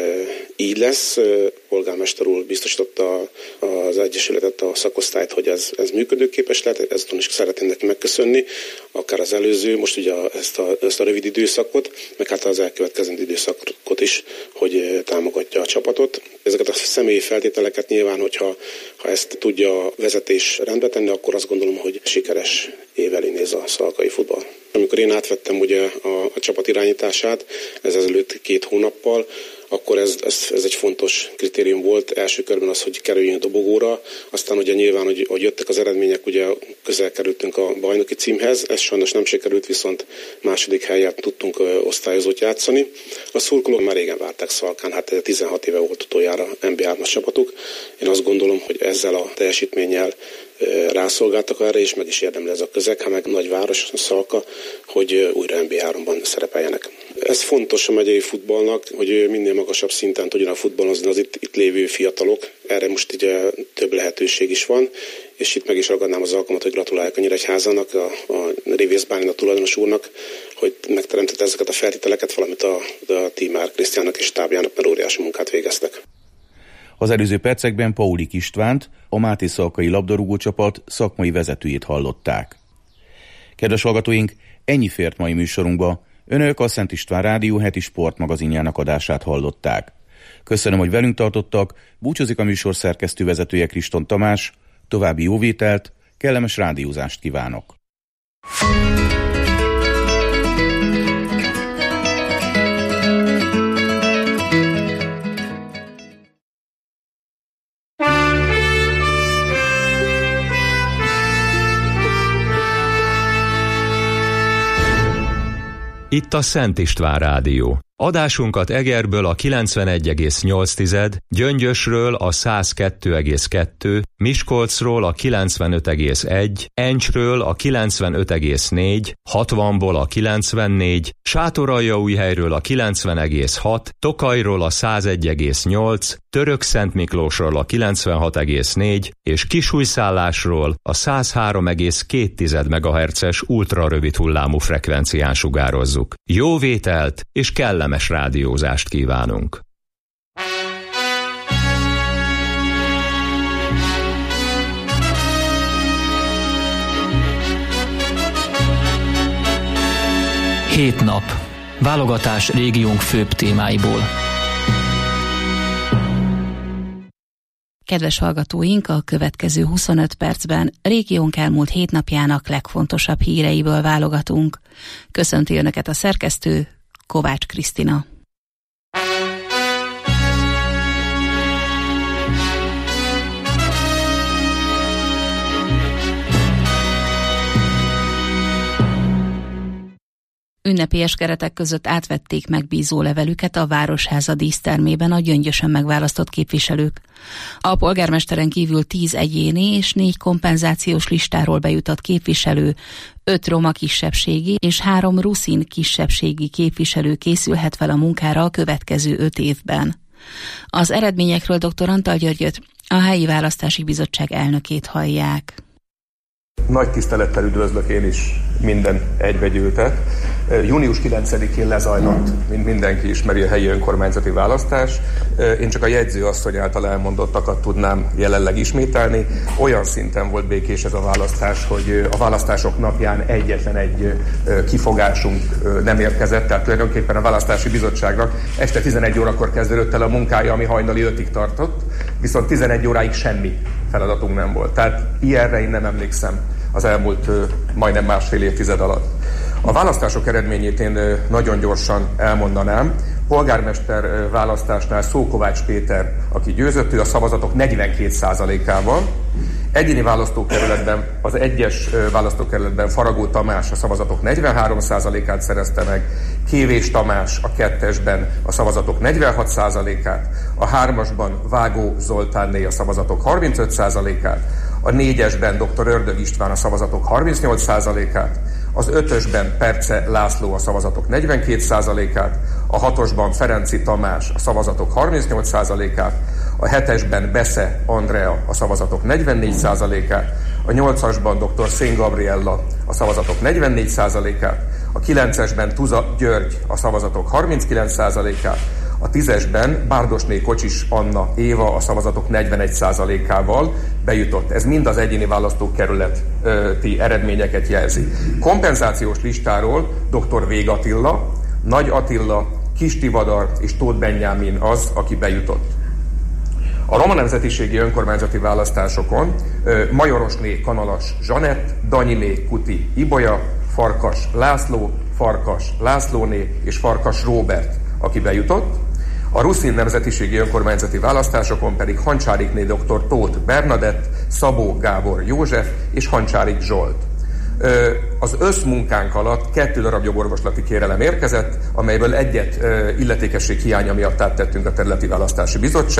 így lesz. Polgármester úr biztosította az Egyesületet, a szakosztályt, hogy ez, ez működőképes lehet. Ezután is szeretném neki megköszönni, akár az előző, most ugye ezt a, ezt a rövid időszakot, meg hát az elkövetkezendő időszakot is, hogy támogatja a csapatot. Ezeket a személyi feltételeket nyilván, hogyha ha ezt tudja a vezetés rendbe tenni, akkor azt gondolom, hogy sikeres év elé néz a szalkai futball. Amikor én átvettem ugye a, a csapat irányítását, ez ezelőtt két hónappal, akkor ez, ez, ez egy fontos kritérium volt. Első körben az, hogy kerüljünk dobogóra, aztán ugye nyilván, hogy, hogy jöttek az eredmények, ugye közel kerültünk a bajnoki címhez, ez sajnos nem sikerült, viszont második helyen tudtunk osztályozót játszani. A szurkolók már régen várták Szalkán, hát tizenhat éve volt utoljára en bé hármas csapatuk. Én azt gondolom, hogy ezzel a teljesítménnyel rászolgáltak erre, és meg is érdemli ez a közeg, ha meg nagyváros, Szalka, hogy újra en bé háromban szerepeljenek. Ez fontos a megyei futballnak, hogy minél magasabb szinten tudjanak futballozni az itt, itt lévő fiatalok. Erre most ugye több lehetőség is van, és itt meg is ragadnám az alkalmat, hogy gratuláljak a Nyíregyházának, a, a Révész Bálint, a tulajdonos úrnak, hogy megteremtett ezeket a feltételeket, valamint a, a Tímár Krisztiánnak és tábjának, mert óriási munkát végeztek. Az előző percekben Paulik Istvánt, a Máté Szalkai labdarúgó csapat szakmai vezetőjét hallották. Kedves hallgatóink, ennyi fért mai műsorunkba. Önök a Szent István Rádió heti sportmagazinjának adását hallották. Köszönöm, hogy velünk tartottak, búcsúzik a műsor szerkesztő vezetője Kriston Tamás, további jóvételt, kellemes rádiózást kívánok. Itt a Szent István Rádió. Adásunkat Egerből a kilencvenegy egész nyolc, Gyöngyösről a száz kettő egész kettő, Miskolcról a kilencvenöt egész egy, Encsről a kilencvenöt egész négy, hatvanból a kilencvennégy, Sátoraljaújhelyről a kilencven egész hat, Tokajról a száz egy egész nyolc, Törökszentmiklósról a kilencvenhat egész négy és Kisújszállásról a száz három egész két megahertzes ultrarövid hullámú frekvencián sugározzuk. Jó vételt és kellemes rádiózást kívánunk! Hét nap. Válogatás régiónk főbb témáiból. Kedves hallgatóink, a következő huszonöt percben régiónk elmúlt hét napjának legfontosabb híreiből válogatunk. Köszönti Önöket a szerkesztő, Kovács Krisztina. Ünnepélyes keretek között átvették megbízó levelüket a Városháza dísztermében a Gyöngyösön megválasztott képviselők. A polgármesteren kívül tíz egyéni és négy kompenzációs listáról bejutott képviselő, öt roma kisebbségi és három ruszin kisebbségi képviselő készülhet fel a munkára a következő öt évben. Az eredményekről dr. Antal Györgyöt, a helyi választási bizottság elnökét hallják. Nagy tisztelettel üdvözlök én is minden egybegyűltet. június kilencedikén lezajlott, mint mindenki ismeri, a helyi önkormányzati választás. Én csak a jegyzőasszony által elmondottakat tudnám jelenleg ismételni. Olyan szinten volt békés ez a választás, hogy a választások napján egyetlen egy kifogásunk nem érkezett, tehát tulajdonképpen a választási bizottságnak este tizenegy órakor kezdődött el a munkája, ami hajnali ötig tartott, viszont tizenegy óráig semmi feladatunk nem volt. Tehát ilyenre én nem emlékszem az elmúlt majdnem másfél évtized alatt. A választások eredményét én nagyon gyorsan elmondanám. Polgármester választásnál Szókovács Péter, aki győzött, ő a szavazatok negyvenkét százalékával. Egyéni választókerületben, az egyes választókerületben Faragó Tamás a szavazatok negyvenhárom százalékát szerezte meg, Kévés Tamás a kettesben a szavazatok negyvenhat százalékát, a hármasban Vágó Zoltánné a szavazatok harmincöt százalékát, a négyesben dr. Ördög István a szavazatok harmincnyolc százalékát, az ötösben Perce László a szavazatok negyvenkét százalékát, a hatosban Ferenci Tamás a szavazatok harmincnyolc százalékát, a hetesben Besze Andrea a szavazatok negyvennégy százalékát, a nyolcasban dr. Szén Gabriella a szavazatok negyvennégy százalékát, a kilencesben Tuza György a szavazatok harminckilenc százalékát, a tízesben Bárdosné Kocsis Anna Éva a szavazatok negyvenegy százalékával bejutott. Ez mind az egyéni választókerületi eredményeket jelzi. Kompenzációs listáról dr. Vég Attila, Nagy Attila, Kis Tivadar és Tóth Benyámin az, aki bejutott. A roma nemzetiségi önkormányzati választásokon Majorosné Kanalas Zsanett, Danyiné Kuti Ibolya, Farkas László, Farkas Lászlóné és Farkas Róbert, aki bejutott. A ruszin nemzetiségi önkormányzati választásokon pedig Hancsárikné dr. Tóth Bernadett, Szabó Gábor József és Hancsárik Zsolt. Az összmunkánk alatt kettő darab jogorvoslati kérelem érkezett, amelyből egyet illetékesség hiánya miatt áttettünk a területi választási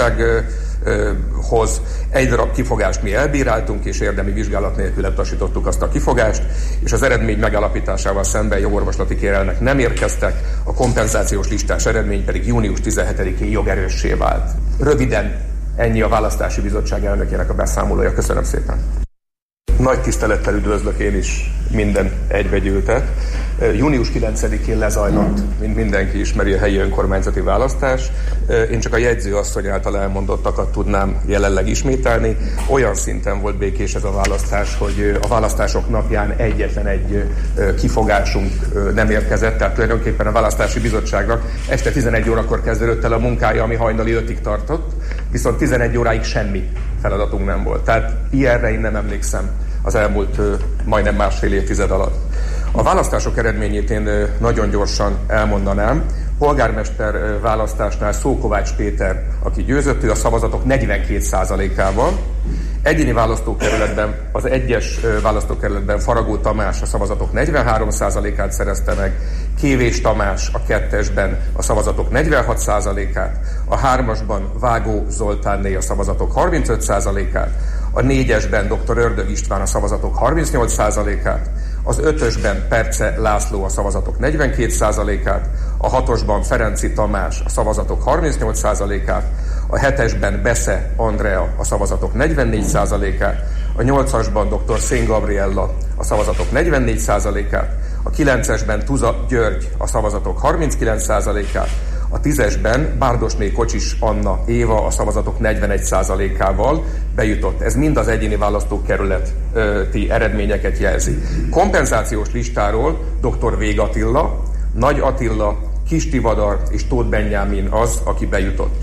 bizottsághoz. Egy darab kifogást mi elbíráltunk, és érdemi vizsgálat nélkül elutasítottuk azt a kifogást, és az eredmény megalapításával szemben jogorvoslati kérelmek nem érkeztek, a kompenzációs listás eredmény pedig június tizenhetedikén jogerőssé vált. Röviden ennyi a választási bizottság elnökének a beszámolója. Köszönöm szépen! Nagy tisztelettel üdvözlök én is minden egybegyűltet. június kilencedikén lezajlott, mint mindenki ismeri, a helyi önkormányzati választás. Én csak a jegyzőasszony által elmondottakat tudnám jelenleg ismételni. Olyan szinten volt békés ez a választás, hogy a választások napján egyetlen egy kifogásunk nem érkezett, tehát tulajdonképpen a választási bizottságnak este tizenegy órakor kezdődött el a munkája, ami hajnali ötig tartott, viszont tizenegy óráig semmi feladatunk nem volt. Tehát ilyenre én nem emlékszem az elmúlt majdnem másfél évtized alatt. A választások eredményét én nagyon gyorsan elmondanám. Polgármester választásnál Szókovács Péter, aki győzött, ő a szavazatok negyvenkét százalékával. Egyéni választókerületben, az egyes választókerületben Faragó Tamás a szavazatok negyvenhárom százalékát szerezte meg, Kévés Tamás a kettesben a szavazatok negyvenhat százalékát, a hármasban Vágó Zoltánné a szavazatok harmincöt százalékát, a négyesben dr. Ördög István a szavazatok harmincnyolc százalékát, az ötösben Perce László a szavazatok negyvenkét százalékát, a hatosban Ferenci Tamás a szavazatok harmincnyolc százalékát, a hetesben Besze Andrea a szavazatok negyvennégy százalékát, a nyolcasban dr. Szén Gabriella a szavazatok negyvennégy százalékát, a kilencesben Tuza György a szavazatok harminckilenc százalékát, a tízesben Bárdosné Kocsis Anna Éva a szavazatok negyvenegy százalékával bejutott. Ez mind az egyéni választókerületi eredményeket jelzi. Kompenzációs listáról dr. Vég Attila, Nagy Attila, Kis Tivadar és Tóth Benyámin az, aki bejutott.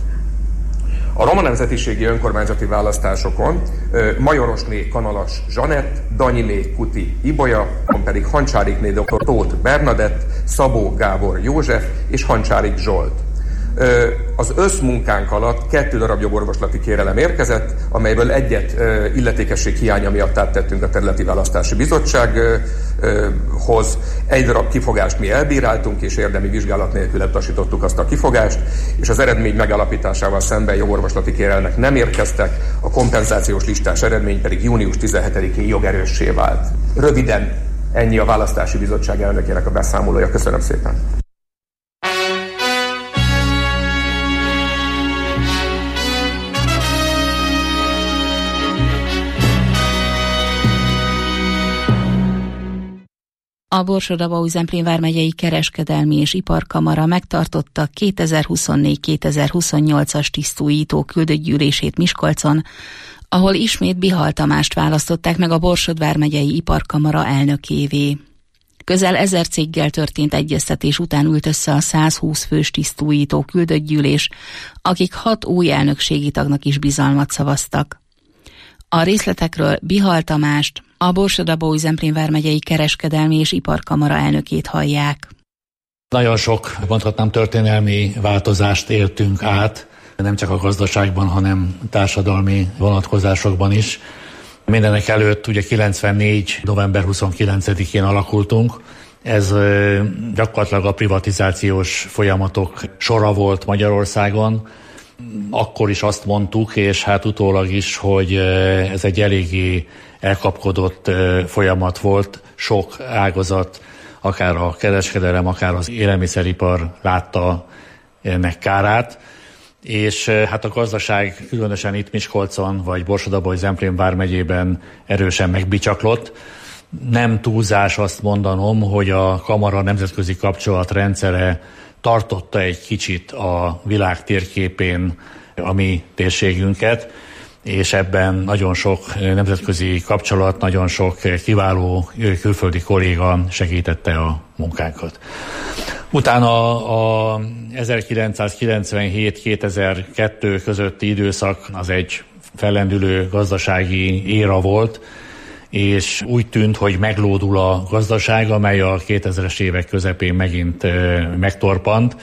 A roma nemzetiségi önkormányzati választásokon Majorosné Kanalas Zsanett, Danyiné Kuti Ibolya, pedig Hancsárikné dr. Tóth Bernadett, Szabó Gábor József és Hancsárik Zsolt. Az összmunkánk alatt kettő darab jogorvoslati kérelem érkezett, amelyből egyet illetékesség hiánya miatt áttettünk a területi választási bizottsághoz. Egy darab kifogást mi elbíráltunk, és érdemi vizsgálat nélkül elutasítottuk azt a kifogást, és az eredmény megalapításával szemben jogorvoslati kérelmek nem érkeztek, a kompenzációs listás eredmény pedig június tizenhetedikén jogerőssé vált. Röviden ennyi a választási bizottság elnökének a beszámolója. Köszönöm szépen! A Borsod-Abaúj-Zemplén vármegyei kereskedelmi és iparkamara megtartotta kétezer-huszonnégy kétezer-huszonnyolcas tisztújító küldöttgyűlését Miskolcon, ahol ismét Bihal Tamást választották meg a Borsod vármegyei iparkamara elnökévé. Közel ezer céggel történt egyeztetés után ült össze a százhúsz fős tisztújító küldöttgyűlés, akik hat új elnökségi tagnak is bizalmat szavaztak. A részletekről Bihal Tamást, A Borsod-Abaúj-Zemplén vármegyei kereskedelmi és iparkamara elnökét hallják. Nagyon sok, mondhatnám, történelmi változást éltünk át, nem csak a gazdaságban, hanem társadalmi vonatkozásokban is. Mindenek előtt ugye kilencvennégy. november huszonkilencedikén alakultunk. Ez gyakorlatilag a privatizációs folyamatok sora volt Magyarországon. Akkor is azt mondtuk, és hát utólag is, hogy ez egy eléggé elkapkodott folyamat volt. Sok ágazat, akár a kereskedelem, akár az élelmiszeripar látta ennek kárát. És hát a gazdaság különösen itt Miskolcon vagy Borsod-Abaúj-Zemplén vármegyében erősen megbicsaklott. Nem túlzás azt mondanom, hogy a kamara nemzetközi kapcsolatrendszere tartotta egy kicsit a világ térképén a mi térségünket, és ebben nagyon sok nemzetközi kapcsolat, nagyon sok kiváló külföldi kolléga segítette a munkánkat. Utána a ezerkilencszázkilencvenhét kétezer-kettő közötti időszak az egy fellendülő gazdasági éra volt, és úgy tűnt, hogy meglódul a gazdaság, amely a kétezres évek közepén megint megtorpant.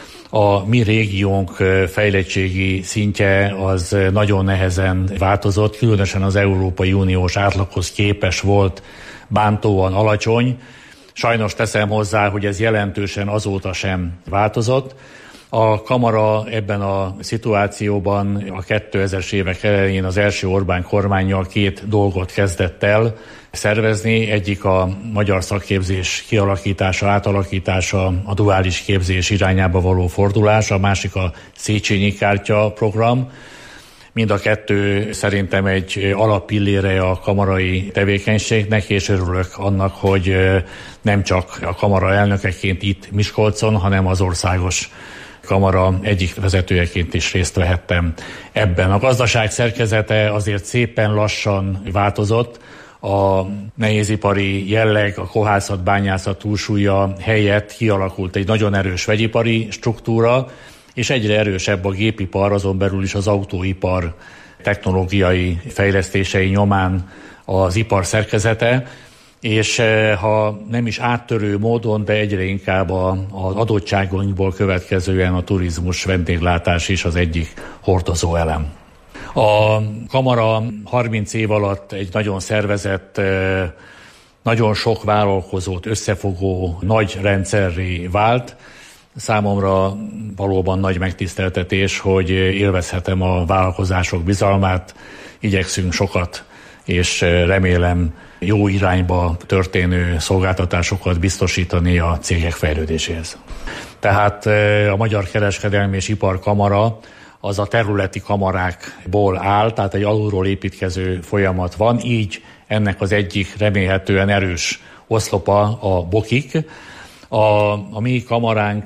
A mi régiónk fejlettségi szintje az nagyon nehezen változott, különösen az Európai Uniós átlaghoz képes volt bántóan alacsony. Sajnos teszem hozzá, hogy ez jelentősen azóta sem változott. A kamara ebben a szituációban a kétezres évek elején az első Orbán kormánnyal két dolgot kezdett el szervezni. Egyik a magyar szakképzés kialakítása, átalakítása, a duális képzés irányába való fordulás, a másik a Széchenyi kártya program. Mind a kettő szerintem egy alappillére a kamarai tevékenységnek, és örülök annak, hogy nem csak a kamara elnökeként itt Miskolcon, hanem az országos kamara egyik vezetőjeként is részt vehettem ebben. A gazdaság szerkezete azért szépen lassan változott. A nehézipari jelleg, a kohászat, bányászat túlsúlya helyett kialakult egy nagyon erős vegyipari struktúra, és egyre erősebb a gépipar, azon belül is az autóipar technológiai fejlesztései nyomán az ipar szerkezete, és ha nem is áttörő módon, de egyre inkább az adottságainkból következően a turizmus, vendéglátás is az egyik hordozó elem. A kamara harminc év alatt egy nagyon szervezett, nagyon sok vállalkozót összefogó nagy rendszerré vált. Számomra valóban nagy megtiszteltetés, hogy élvezhetem a vállalkozások bizalmát, igyekszünk sokat, és remélem jó irányba történő szolgáltatásokat biztosítani a cégek fejlődéséhez. Tehát a Magyar Kereskedelmi és Iparkamara az a területi kamarákból áll, tehát egy alulról építkező folyamat van, így ennek az egyik remélhetően erős oszlopa a Bokik. A, a mi kamaránk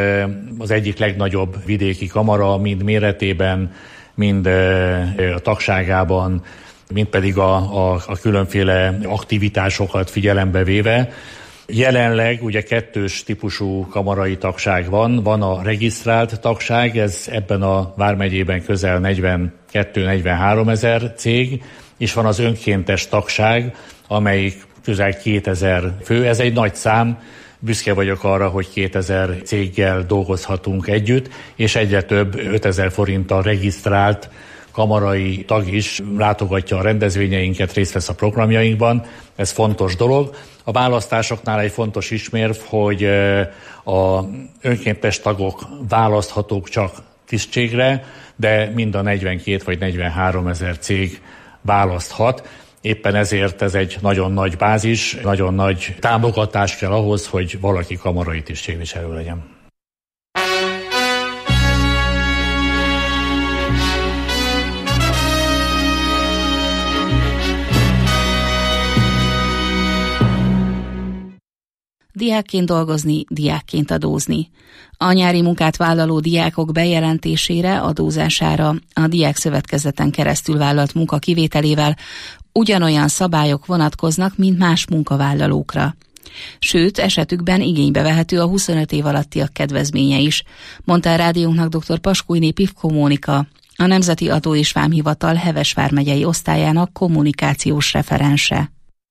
az egyik legnagyobb vidéki kamara, mind méretében, mind a tagságában, mind pedig a, a, a különféle aktivitásokat figyelembe véve. Jelenleg ugye kettős típusú kamarai tagság van, van a regisztrált tagság, ez ebben a vármegyében közel negyvenkettő-negyvenhárom ezer cég, és van az önkéntes tagság, amelyik közel kétezer fő, ez egy nagy szám, büszke vagyok arra, hogy kétezer céggel dolgozhatunk együtt, és egyre több ötezer forinttal regisztrált kamarai tag is látogatja a rendezvényeinket, részt vesz a programjainkban. Ez fontos dolog. A választásoknál egy fontos ismérv, hogy a önkéntes tagok választhatók csak tisztségre, de mind a negyvenkét vagy negyvenhárom ezer cég választhat. Éppen ezért ez egy nagyon nagy bázis, nagyon nagy támogatás kell ahhoz, hogy valaki kamarai tisztségviselő legyen. Diákként dolgozni, diákként adózni. A nyári munkát vállaló diákok bejelentésére, adózására a Diákszövetkezeten keresztül vállalt munka kivételével ugyanolyan szabályok vonatkoznak, mint más munkavállalókra. Sőt, esetükben igénybe vehető a huszonöt év alattiak kedvezménye is, mondta a rádiónknak dr. Paskújné Pivko Mónika, a Nemzeti Adó és Vámhivatal Heves vármegyei osztályának kommunikációs referense.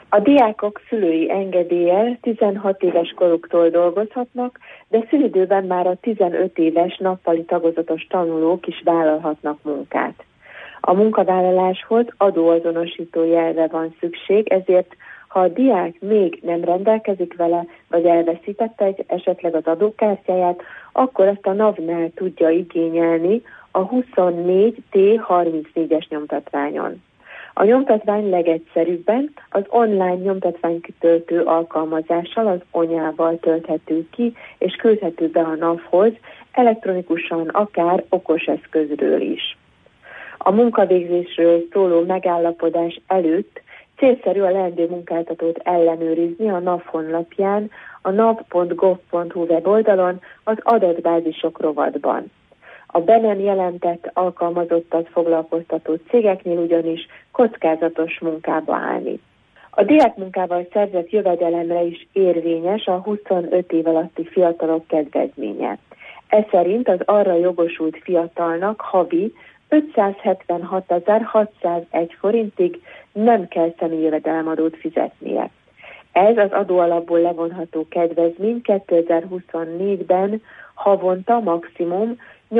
A diákok szülői engedéllyel tizenhat éves koruktól dolgozhatnak, de szünidőben már a tizenöt éves nappali tagozatos tanulók is vállalhatnak munkát. A munkavállaláshoz adóazonosító jelre van szükség, ezért ha a diák még nem rendelkezik vele, vagy elveszítette esetleg az adókártyáját, akkor ezt a NAV-nál tudja igényelni a huszonnégy T harmincnégyes nyomtatványon. A nyomtatvány legegyszerűbben az online nyomtatványkitöltő alkalmazással, az onyával tölthető ki, és küldhető be a NAV-hoz, elektronikusan, akár okos eszközről is. A munkavégzésről szóló megállapodás előtt célszerű a leendő munkáltatót ellenőrizni a NAV honlapján, a nav pont gov pont hu weboldalon, az adatbázisok rovatban. A be nem jelentett alkalmazottat foglalkoztató cégeknél ugyanis kockázatos munkába állni. A diákmunkával szerzett jövedelemre is érvényes a huszonöt év alatti fiatalok kedvezménye. Ez szerint az arra jogosult fiatalnak havi ötszázhetvenhatezer-hatszázegy forintig nem kell személyi jövedelemadót fizetnie. Ez az adóalapból levonható kedvezmény kétezer-huszonnégyben havonta maximum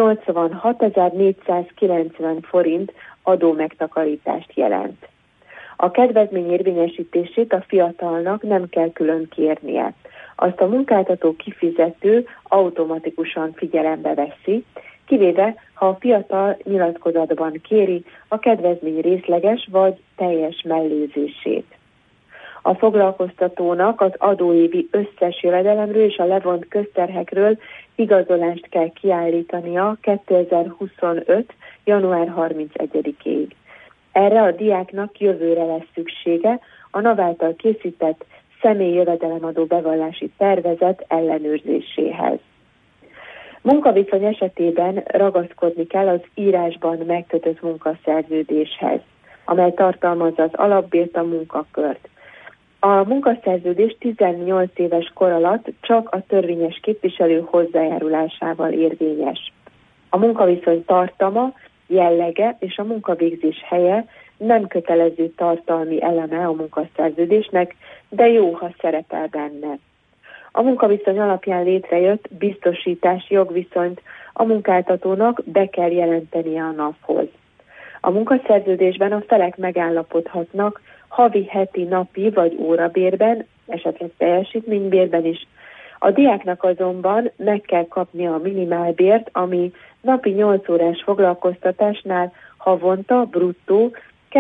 nyolcvanhatezer-négyszázkilencven forint adó megtakarítást jelent. A kedvezmény érvényesítését a fiatalnak nem kell külön kérnie. Azt a munkáltató kifizető automatikusan figyelembe veszi, kivéve ha a fiatal nyilatkozatban kéri a kedvezmény részleges vagy teljes mellőzését. A foglalkoztatónak az adóévi összes jövedelemről és a levont közterhekről igazolást kell kiállítania kétezer-huszonöt. január harmincegyedikéig. Erre a diáknak jövőre lesz szüksége a NAV által készített személyi jövedelemadó bevallási tervezet ellenőrzéséhez. Munkaviszony esetében ragaszkodni kell az írásban megkötött munkaszerződéshez, amely tartalmazza az alapbért, a munkakört. A munkaszerződés tizennyolc éves kor alatt csak a törvényes képviselő hozzájárulásával érvényes. A munkaviszony tartama, jellege és a munkavégzés helye nem kötelező tartalmi eleme a munkaszerződésnek, de jó, ha szerepel benne. A munkaviszony alapján létrejött biztosítási jogviszonyt a munkáltatónak be kell jelentenie a NAV-hoz. A munkaszerződésben a felek megállapodhatnak havi, heti, napi vagy órabérben, esetleg teljesítménybérben is. A diáknak azonban meg kell kapnia a minimálbért, ami napi nyolc órás foglalkoztatásnál havonta bruttó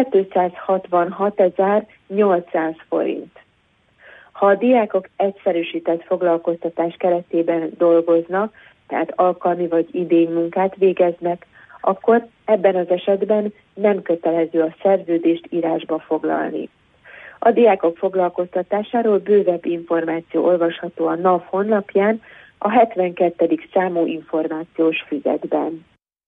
kétszázhatvanhatezer-nyolcszáz forint. Ha a diákok egyszerűsített foglalkoztatás keretében dolgoznak, tehát alkalmi vagy idénymunkát végeznek, akkor ebben az esetben nem kötelező a szerződést írásba foglalni. A diákok foglalkoztatásáról bővebb információ olvasható a NAV honlapján, a hetvenkettedik számú információs füzetben.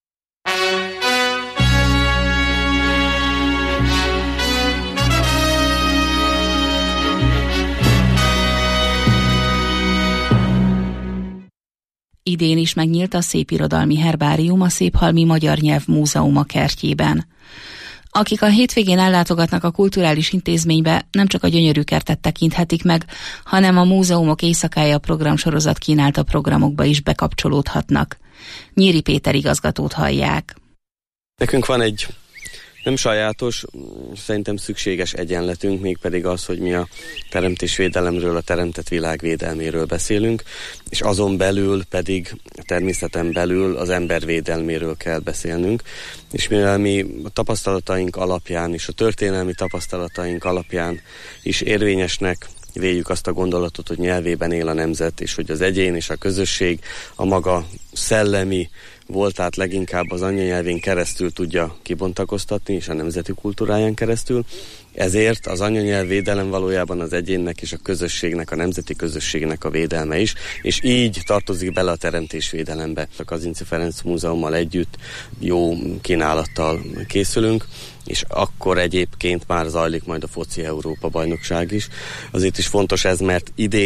Idén is megnyílt a Szépirodalmi Herbárium a Széphalmi Magyar Nyelv Múzeuma kertjében. Akik a hétvégén ellátogatnak a kulturális intézménybe, nem csak a gyönyörű kertet tekinthetik meg, hanem a múzeumok éjszakája programsorozat kínálta programokba is bekapcsolódhatnak. Nyíri Péter igazgatót hallják. Nekünk van egy nem sajátos, szerintem szükséges egyenletünk, mégpedig az, hogy mi a teremtésvédelemről, a teremtett világ védelméről beszélünk, és azon belül pedig, a természeten belül az ember védelméről kell beszélnünk, és mivel mi a tapasztalataink alapján és a történelmi tapasztalataink alapján is érvényesnek véljük azt a gondolatot, hogy nyelvében él a nemzet, és hogy az egyén és a közösség a maga szellemi voltát leginkább az anyanyelvén keresztül tudja kibontakoztatni, és a nemzeti kultúráján keresztül. Ezért az anyanyelv védelem valójában az egyénnek és a közösségnek, a nemzeti közösségnek a védelme is, és így tartozik bele a teremtésvédelembe. A Kazinczy Ferenc Múzeummal együtt jó kínálattal készülünk, és akkor egyébként már zajlik majd a foci Európa bajnokság is. Azért is fontos ez, mert idén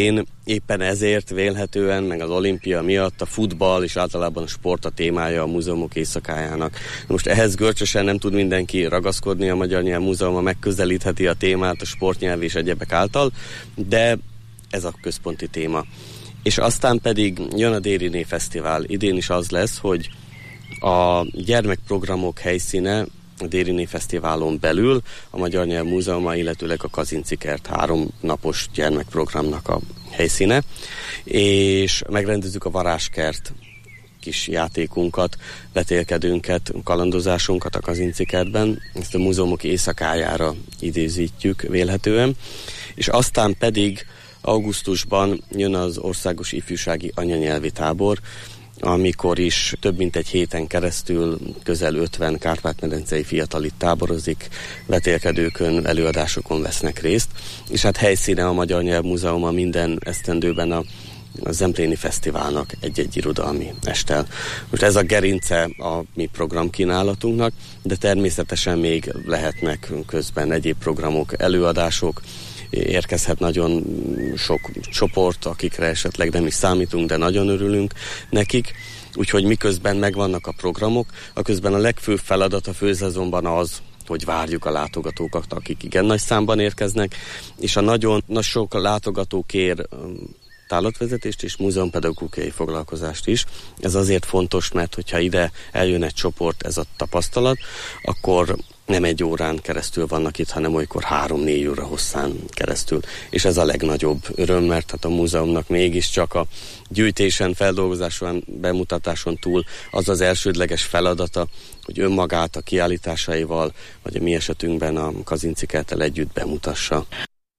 éppen ezért vélhetően, meg az olimpia miatt a futball és általában a sport a témája a múzeumok éjszakájának. Most ehhez görcsösen nem tud mindenki ragaszkodni, a Magyar Nyelv Múzeuma megközelítheti a témát a sportnyelv és egyebek által, de ez a központi téma. És aztán pedig jön a Dériné Fesztivál. Idén is az lesz, hogy a gyermekprogramok helyszíne a Dériné Fesztiválon belül a Magyar Nyelv Múzeuma, illetőleg a Kazinczy Kert három napos gyermekprogramnak a helyszíne, és megrendezzük a Varázskert kis játékunkat, vetélkedőnket, kalandozásunkat a Kazinczy Kertben, ezt a múzeumok éjszakájára idézítjük vélhetően, és aztán pedig augusztusban jön az Országos Ifjúsági Anyanyelvi Tábor, amikor is több mint egy héten keresztül közel ötven kárpát-medencei fiatal itt táborozik, vetélkedőkön, előadásokon vesznek részt, és hát helyszíne a Magyar Nyelv Múzeuma minden esztendőben a a Zempléni Fesztiválnak egy-egy irodalmi estel. Most ez a gerince a mi programkínálatunknak, de természetesen még lehetnek közben egyéb programok, előadások, érkezhet nagyon sok csoport, akikre esetleg nem is számítunk, de nagyon örülünk nekik. Úgyhogy miközben megvannak a programok, a közben a legfőbb feladat a főszezonban az, hogy várjuk a látogatókat, akik igen nagy számban érkeznek, és a nagyon nagy sok látogató kér tárlatvezetést és múzeumpedagógiai foglalkozást is. Ez azért fontos, mert hogyha ide eljön egy csoport, ez a tapasztalat, akkor nem egy órán keresztül vannak itt, hanem olykor három-négy óra hosszán keresztül. És ez a legnagyobb öröm, mert hát a múzeumnak mégiscsak a gyűjtésen, feldolgozáson, bemutatáson túl az az elsődleges feladata, hogy önmagát a kiállításaival, vagy a mi esetünkben a Kazinczy Kerttel együtt bemutassa.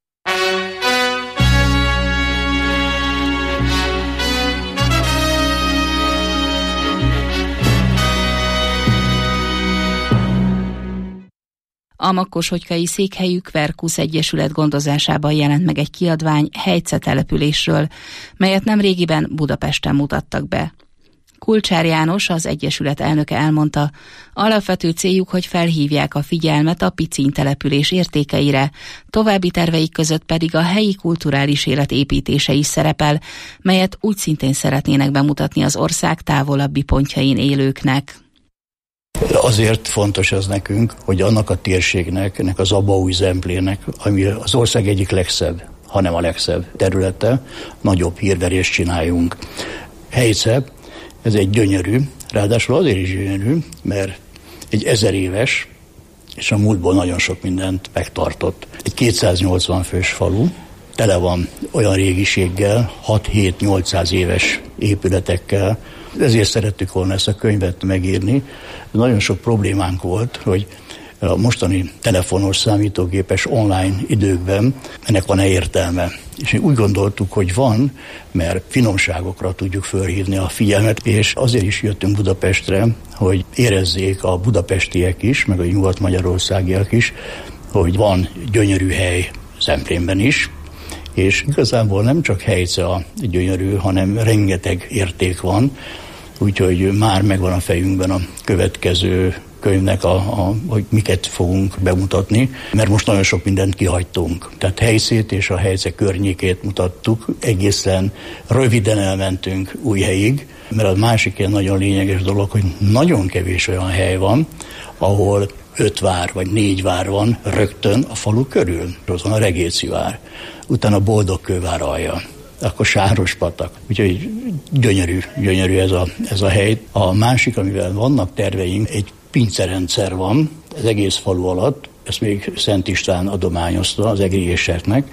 A Makkoshodjkai székhelyű Quercus Egyesület gondozásában jelent meg egy kiadvány Hejce településről, melyet nemrégiben Budapesten mutattak be. Kulcsár János, az Egyesület elnöke elmondta, alapvető céljuk, hogy felhívják a figyelmet a Piciny település értékeire, további terveik között pedig a helyi kulturális élet építése is szerepel, melyet úgy szintén szeretnének bemutatni az ország távolabbi pontjain élőknek. Azért fontos ez nekünk, hogy annak a térségnek, ennek az Abaúj Zemplének, ami az ország egyik legszebb, hanem a legszebb területe, nagyobb hírverést csináljunk. Hejce, ez egy gyönyörű, ráadásul azért is gyönyörű, mert egy ezer éves, és a múltból nagyon sok mindent megtartott. Egy kétszáznyolcvan fős falu, tele van olyan régiséggel, hat-hét-nyolcszáz éves épületekkel. Ezért szerettük volna ezt a könyvet megírni. Nagyon sok problémánk volt, hogy a mostani telefonos, számítógépes online időkben ennek van-e értelme. És mi úgy gondoltuk, hogy van, mert finomságokra tudjuk fölhívni a figyelmet, és azért is jöttünk Budapestre, hogy érezzék a budapestiek is, meg a nyugat-magyarországiak is, hogy van gyönyörű hely Zemplénben is, és igazából nem csak Hejce a gyönyörű, hanem rengeteg érték van, úgyhogy már megvan a fejünkben a következő könyvnek, a, a, hogy miket fogunk bemutatni, mert most nagyon sok mindent kihagytunk. Tehát Hejszét és a Hejce környékét mutattuk, egészen röviden elmentünk Újhelyig, mert a másik ilyen nagyon lényeges dolog, hogy nagyon kevés olyan hely van, ahol öt vár vagy négy vár van rögtön a falu körül. Az van a Regéci vár, utána Boldogkővár alja, akkor Sárospatak. Úgyhogy gyönyörű, gyönyörű ez a, ez a hely. A másik, amivel vannak terveink, egy pincerendszer van az egész falu alatt, ezt még Szent István adományozta az egri érseknek,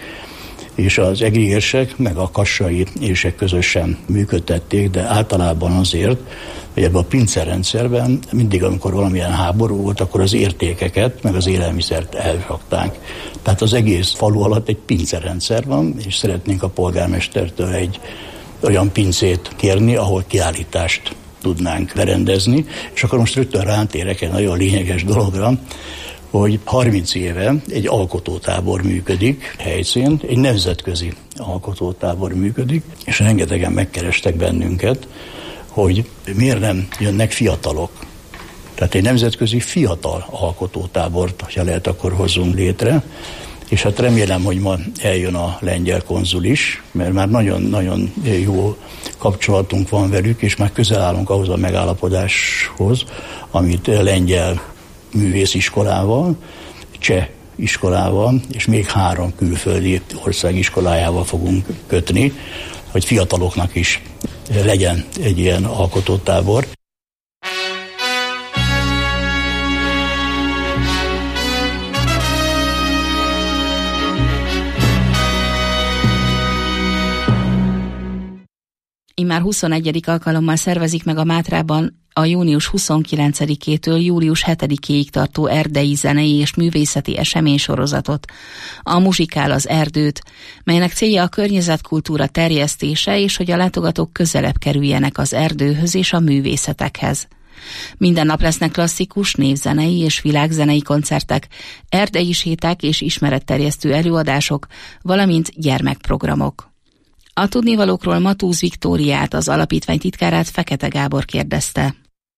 és az egri érsek meg a kassai érsek közösen működtették, de általában azért, hogy ebben a pincerrendszerben mindig, amikor valamilyen háború volt, akkor az értékeket, meg az élelmiszert elrakták. Tehát az egész falu alatt egy pincerrendszer van, és szeretnénk a polgármestertől egy olyan pincét kérni, ahol kiállítást tudnánk berendezni, és akkor most rögtön rátérek egy nagyon lényeges dologra, hogy harminc éve egy alkotótábor működik Hejcén, egy nemzetközi alkotótábor működik, és rengetegen megkerestek bennünket, hogy miért nem jönnek fiatalok. Tehát egy nemzetközi fiatal alkotótábort, ha lehet, akkor hozzunk létre, és hát remélem, hogy ma eljön a lengyel konzul is, mert már nagyon-nagyon jó kapcsolatunk van velük, és már közel állunk ahhoz a megállapodáshoz, amit lengyel művésziskolával, cseh iskolával, és még három külföldi ország iskolájával fogunk kötni, hogy fiataloknak is legyen egy ilyen alkotótábor. Immár huszonegyedik alkalommal szervezik meg a Mátrában a június huszonkilencedikétől július hetedikéig tartó erdei zenei és művészeti eseménysorozatot, a Muzsikál az erdőt, melynek célja a környezetkultúra terjesztése és hogy a látogatók közelebb kerüljenek az erdőhöz és a művészetekhez. Minden nap lesznek klasszikus, névzenei és világzenei koncertek, erdei séták és ismeretterjesztő előadások, valamint gyermekprogramok. A tudnivalókról Matúz Viktóriát, az alapítvány titkárát Fekete Gábor kérdezte.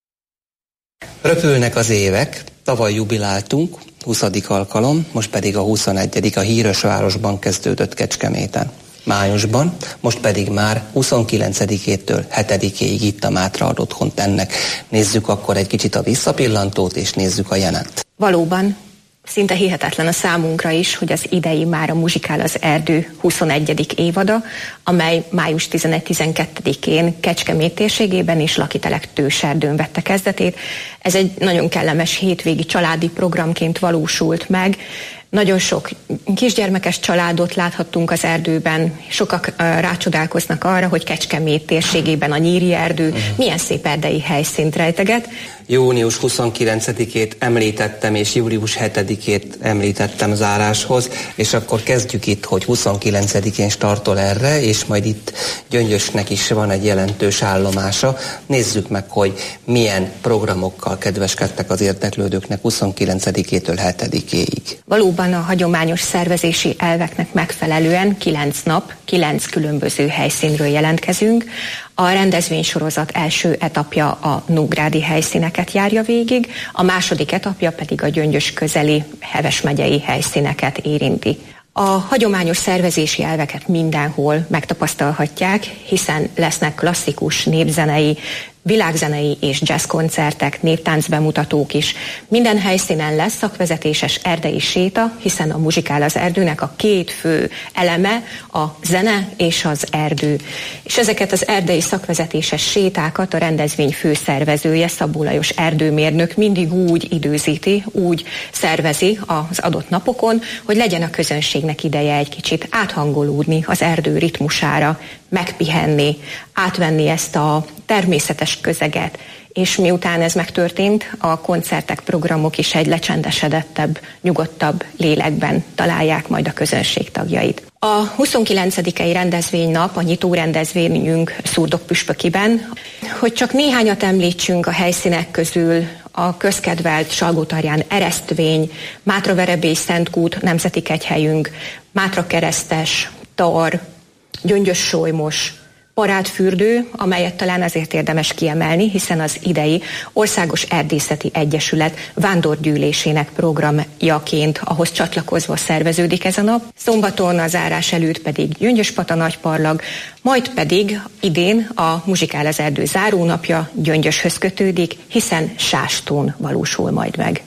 Röpülnek az évek, tavaly jubiláltunk, huszadik alkalom, most pedig a huszonegyedik a híres városban kezdődött Kecskeméten. Májusban, most pedig már huszonkilencedikétől hetedikéig itt a Mátra ad otthont ennek. Nézzük akkor egy kicsit a visszapillantót, és nézzük a jelent. Valóban szinte hihetetlen a számunkra is, hogy az idei már a Muzsikál az erdő huszonegyedik évada, amely május tizenegy-tizenkettedikén Kecskemét térségében és Lakitelek Tőserdőn vette kezdetét. Ez egy nagyon kellemes hétvégi családi programként valósult meg. Nagyon sok kisgyermekes családot láthattunk az erdőben, sokak rácsodálkoznak arra, hogy Kecskemét térségében a Nyíri erdő milyen szép erdei helyszínt rejteget. Június huszonkilencedikét említettem, és július hetedikét említettem záráshoz, és akkor kezdjük itt, hogy huszonkilencedikén startol erre, és majd itt Gyöngyösnek is van egy jelentős állomása. Nézzük meg, hogy milyen programokkal kedveskedtek az érdeklődőknek huszonkilencedikétől hetedikéig. Valóban a hagyományos szervezési elveknek megfelelően kilenc nap, kilenc különböző helyszínről jelentkezünk. A rendezvénysorozat első etapja a nógrádi helyszíneket járja végig, a második etapja pedig a Gyöngyös közeli Heves megyei helyszíneket érinti. A hagyományos szervezési elveket mindenhol megtapasztalhatják, hiszen lesznek klasszikus, népzenei, világzenei és jazzkoncertek, néptáncbemutatók is. Minden helyszínen lesz szakvezetéses erdei séta, hiszen a Muzsikál az erdőnek a két fő eleme a zene és az erdő. És ezeket az erdei szakvezetéses sétákat a rendezvény főszervezője, Szabó Lajos erdőmérnök mindig úgy időzíti, úgy szervezi az adott napokon, hogy legyen a közönségnek ideje egy kicsit áthangolódni az erdő ritmusára, megpihenni, átvenni ezt a természetes közeget, és miután ez megtörtént, a koncertek, programok is egy lecsendesedettebb, nyugodtabb lélekben találják majd a közönség tagjait. A huszonkilencedikei rendezvénynap, a nyitó rendezvényünk Szurdok püspökiben, hogy csak néhányat említsünk a helyszínek közül, a közkedvelt Salgótarján Eresztvény, Mátraverebély Szentkút, nemzeti kegyhelyünk, Mátrakeresztes, Tar, Gyöngyös-Solymos, Parádfürdő, amelyet talán azért érdemes kiemelni, hiszen az idei Országos Erdészeti Egyesület vándorgyűlésének programjaként ahhoz csatlakozva szerveződik ez a nap. Szombaton a zárás előtt pedig Gyöngyöspata Nagyparlag, majd pedig idén a Muzsikál az erdő zárónapja Gyöngyöshöz kötődik, hiszen Sástón valósul majd meg.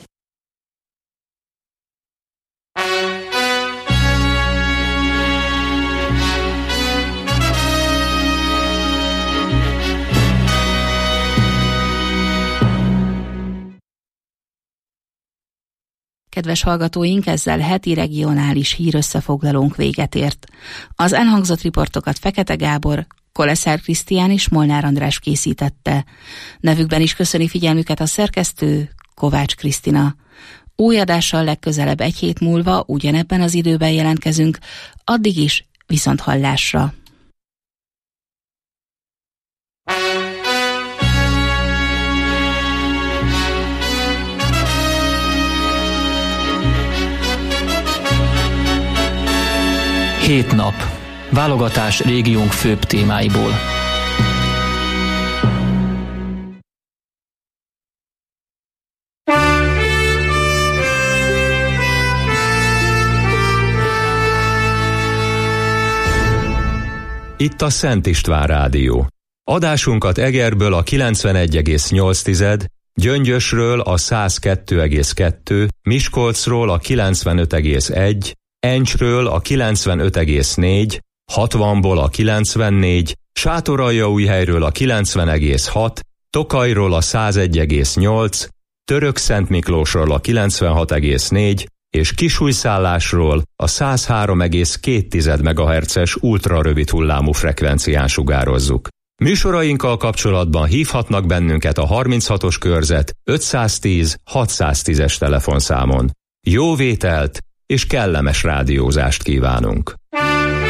Kedves hallgatóink, ezzel heti regionális hírösszefoglalónk véget ért. Az elhangzott riportokat Fekete Gábor, Koleszer Krisztián és Molnár András készítette. Nevükben is köszöni figyelmüket a szerkesztő, Kovács Krisztina. Új adással legközelebb egy hét múlva ugyanebben az időben jelentkezünk, addig is viszont hallásra. Hét nap. Válogatás régiónk főbb témáiból. Itt a Szent István Rádió. Adásunkat Egerből a kilencvenegy egész nyolc, Gyöngyösről a száz kettő egész kettő, Miskolcról a kilencvenöt egész egy, Encsről a kilencvenöt egész négy, hatvanból a kilencvennégy, Sátoraljaújhelyről a kilencven egész hat, Tokajról a száz egy egész nyolc, Törökszentmiklósról a kilencvenhat egész négy, és Kisújszállásról a száz három egész két megahertzes ultrarövid hullámú frekvencián sugározzuk. Műsorainkkal kapcsolatban hívhatnak bennünket a harminchatos körzet ötszáztíz hatszáztízes telefonszámon. Jó vételt és kellemes rádiózást kívánunk!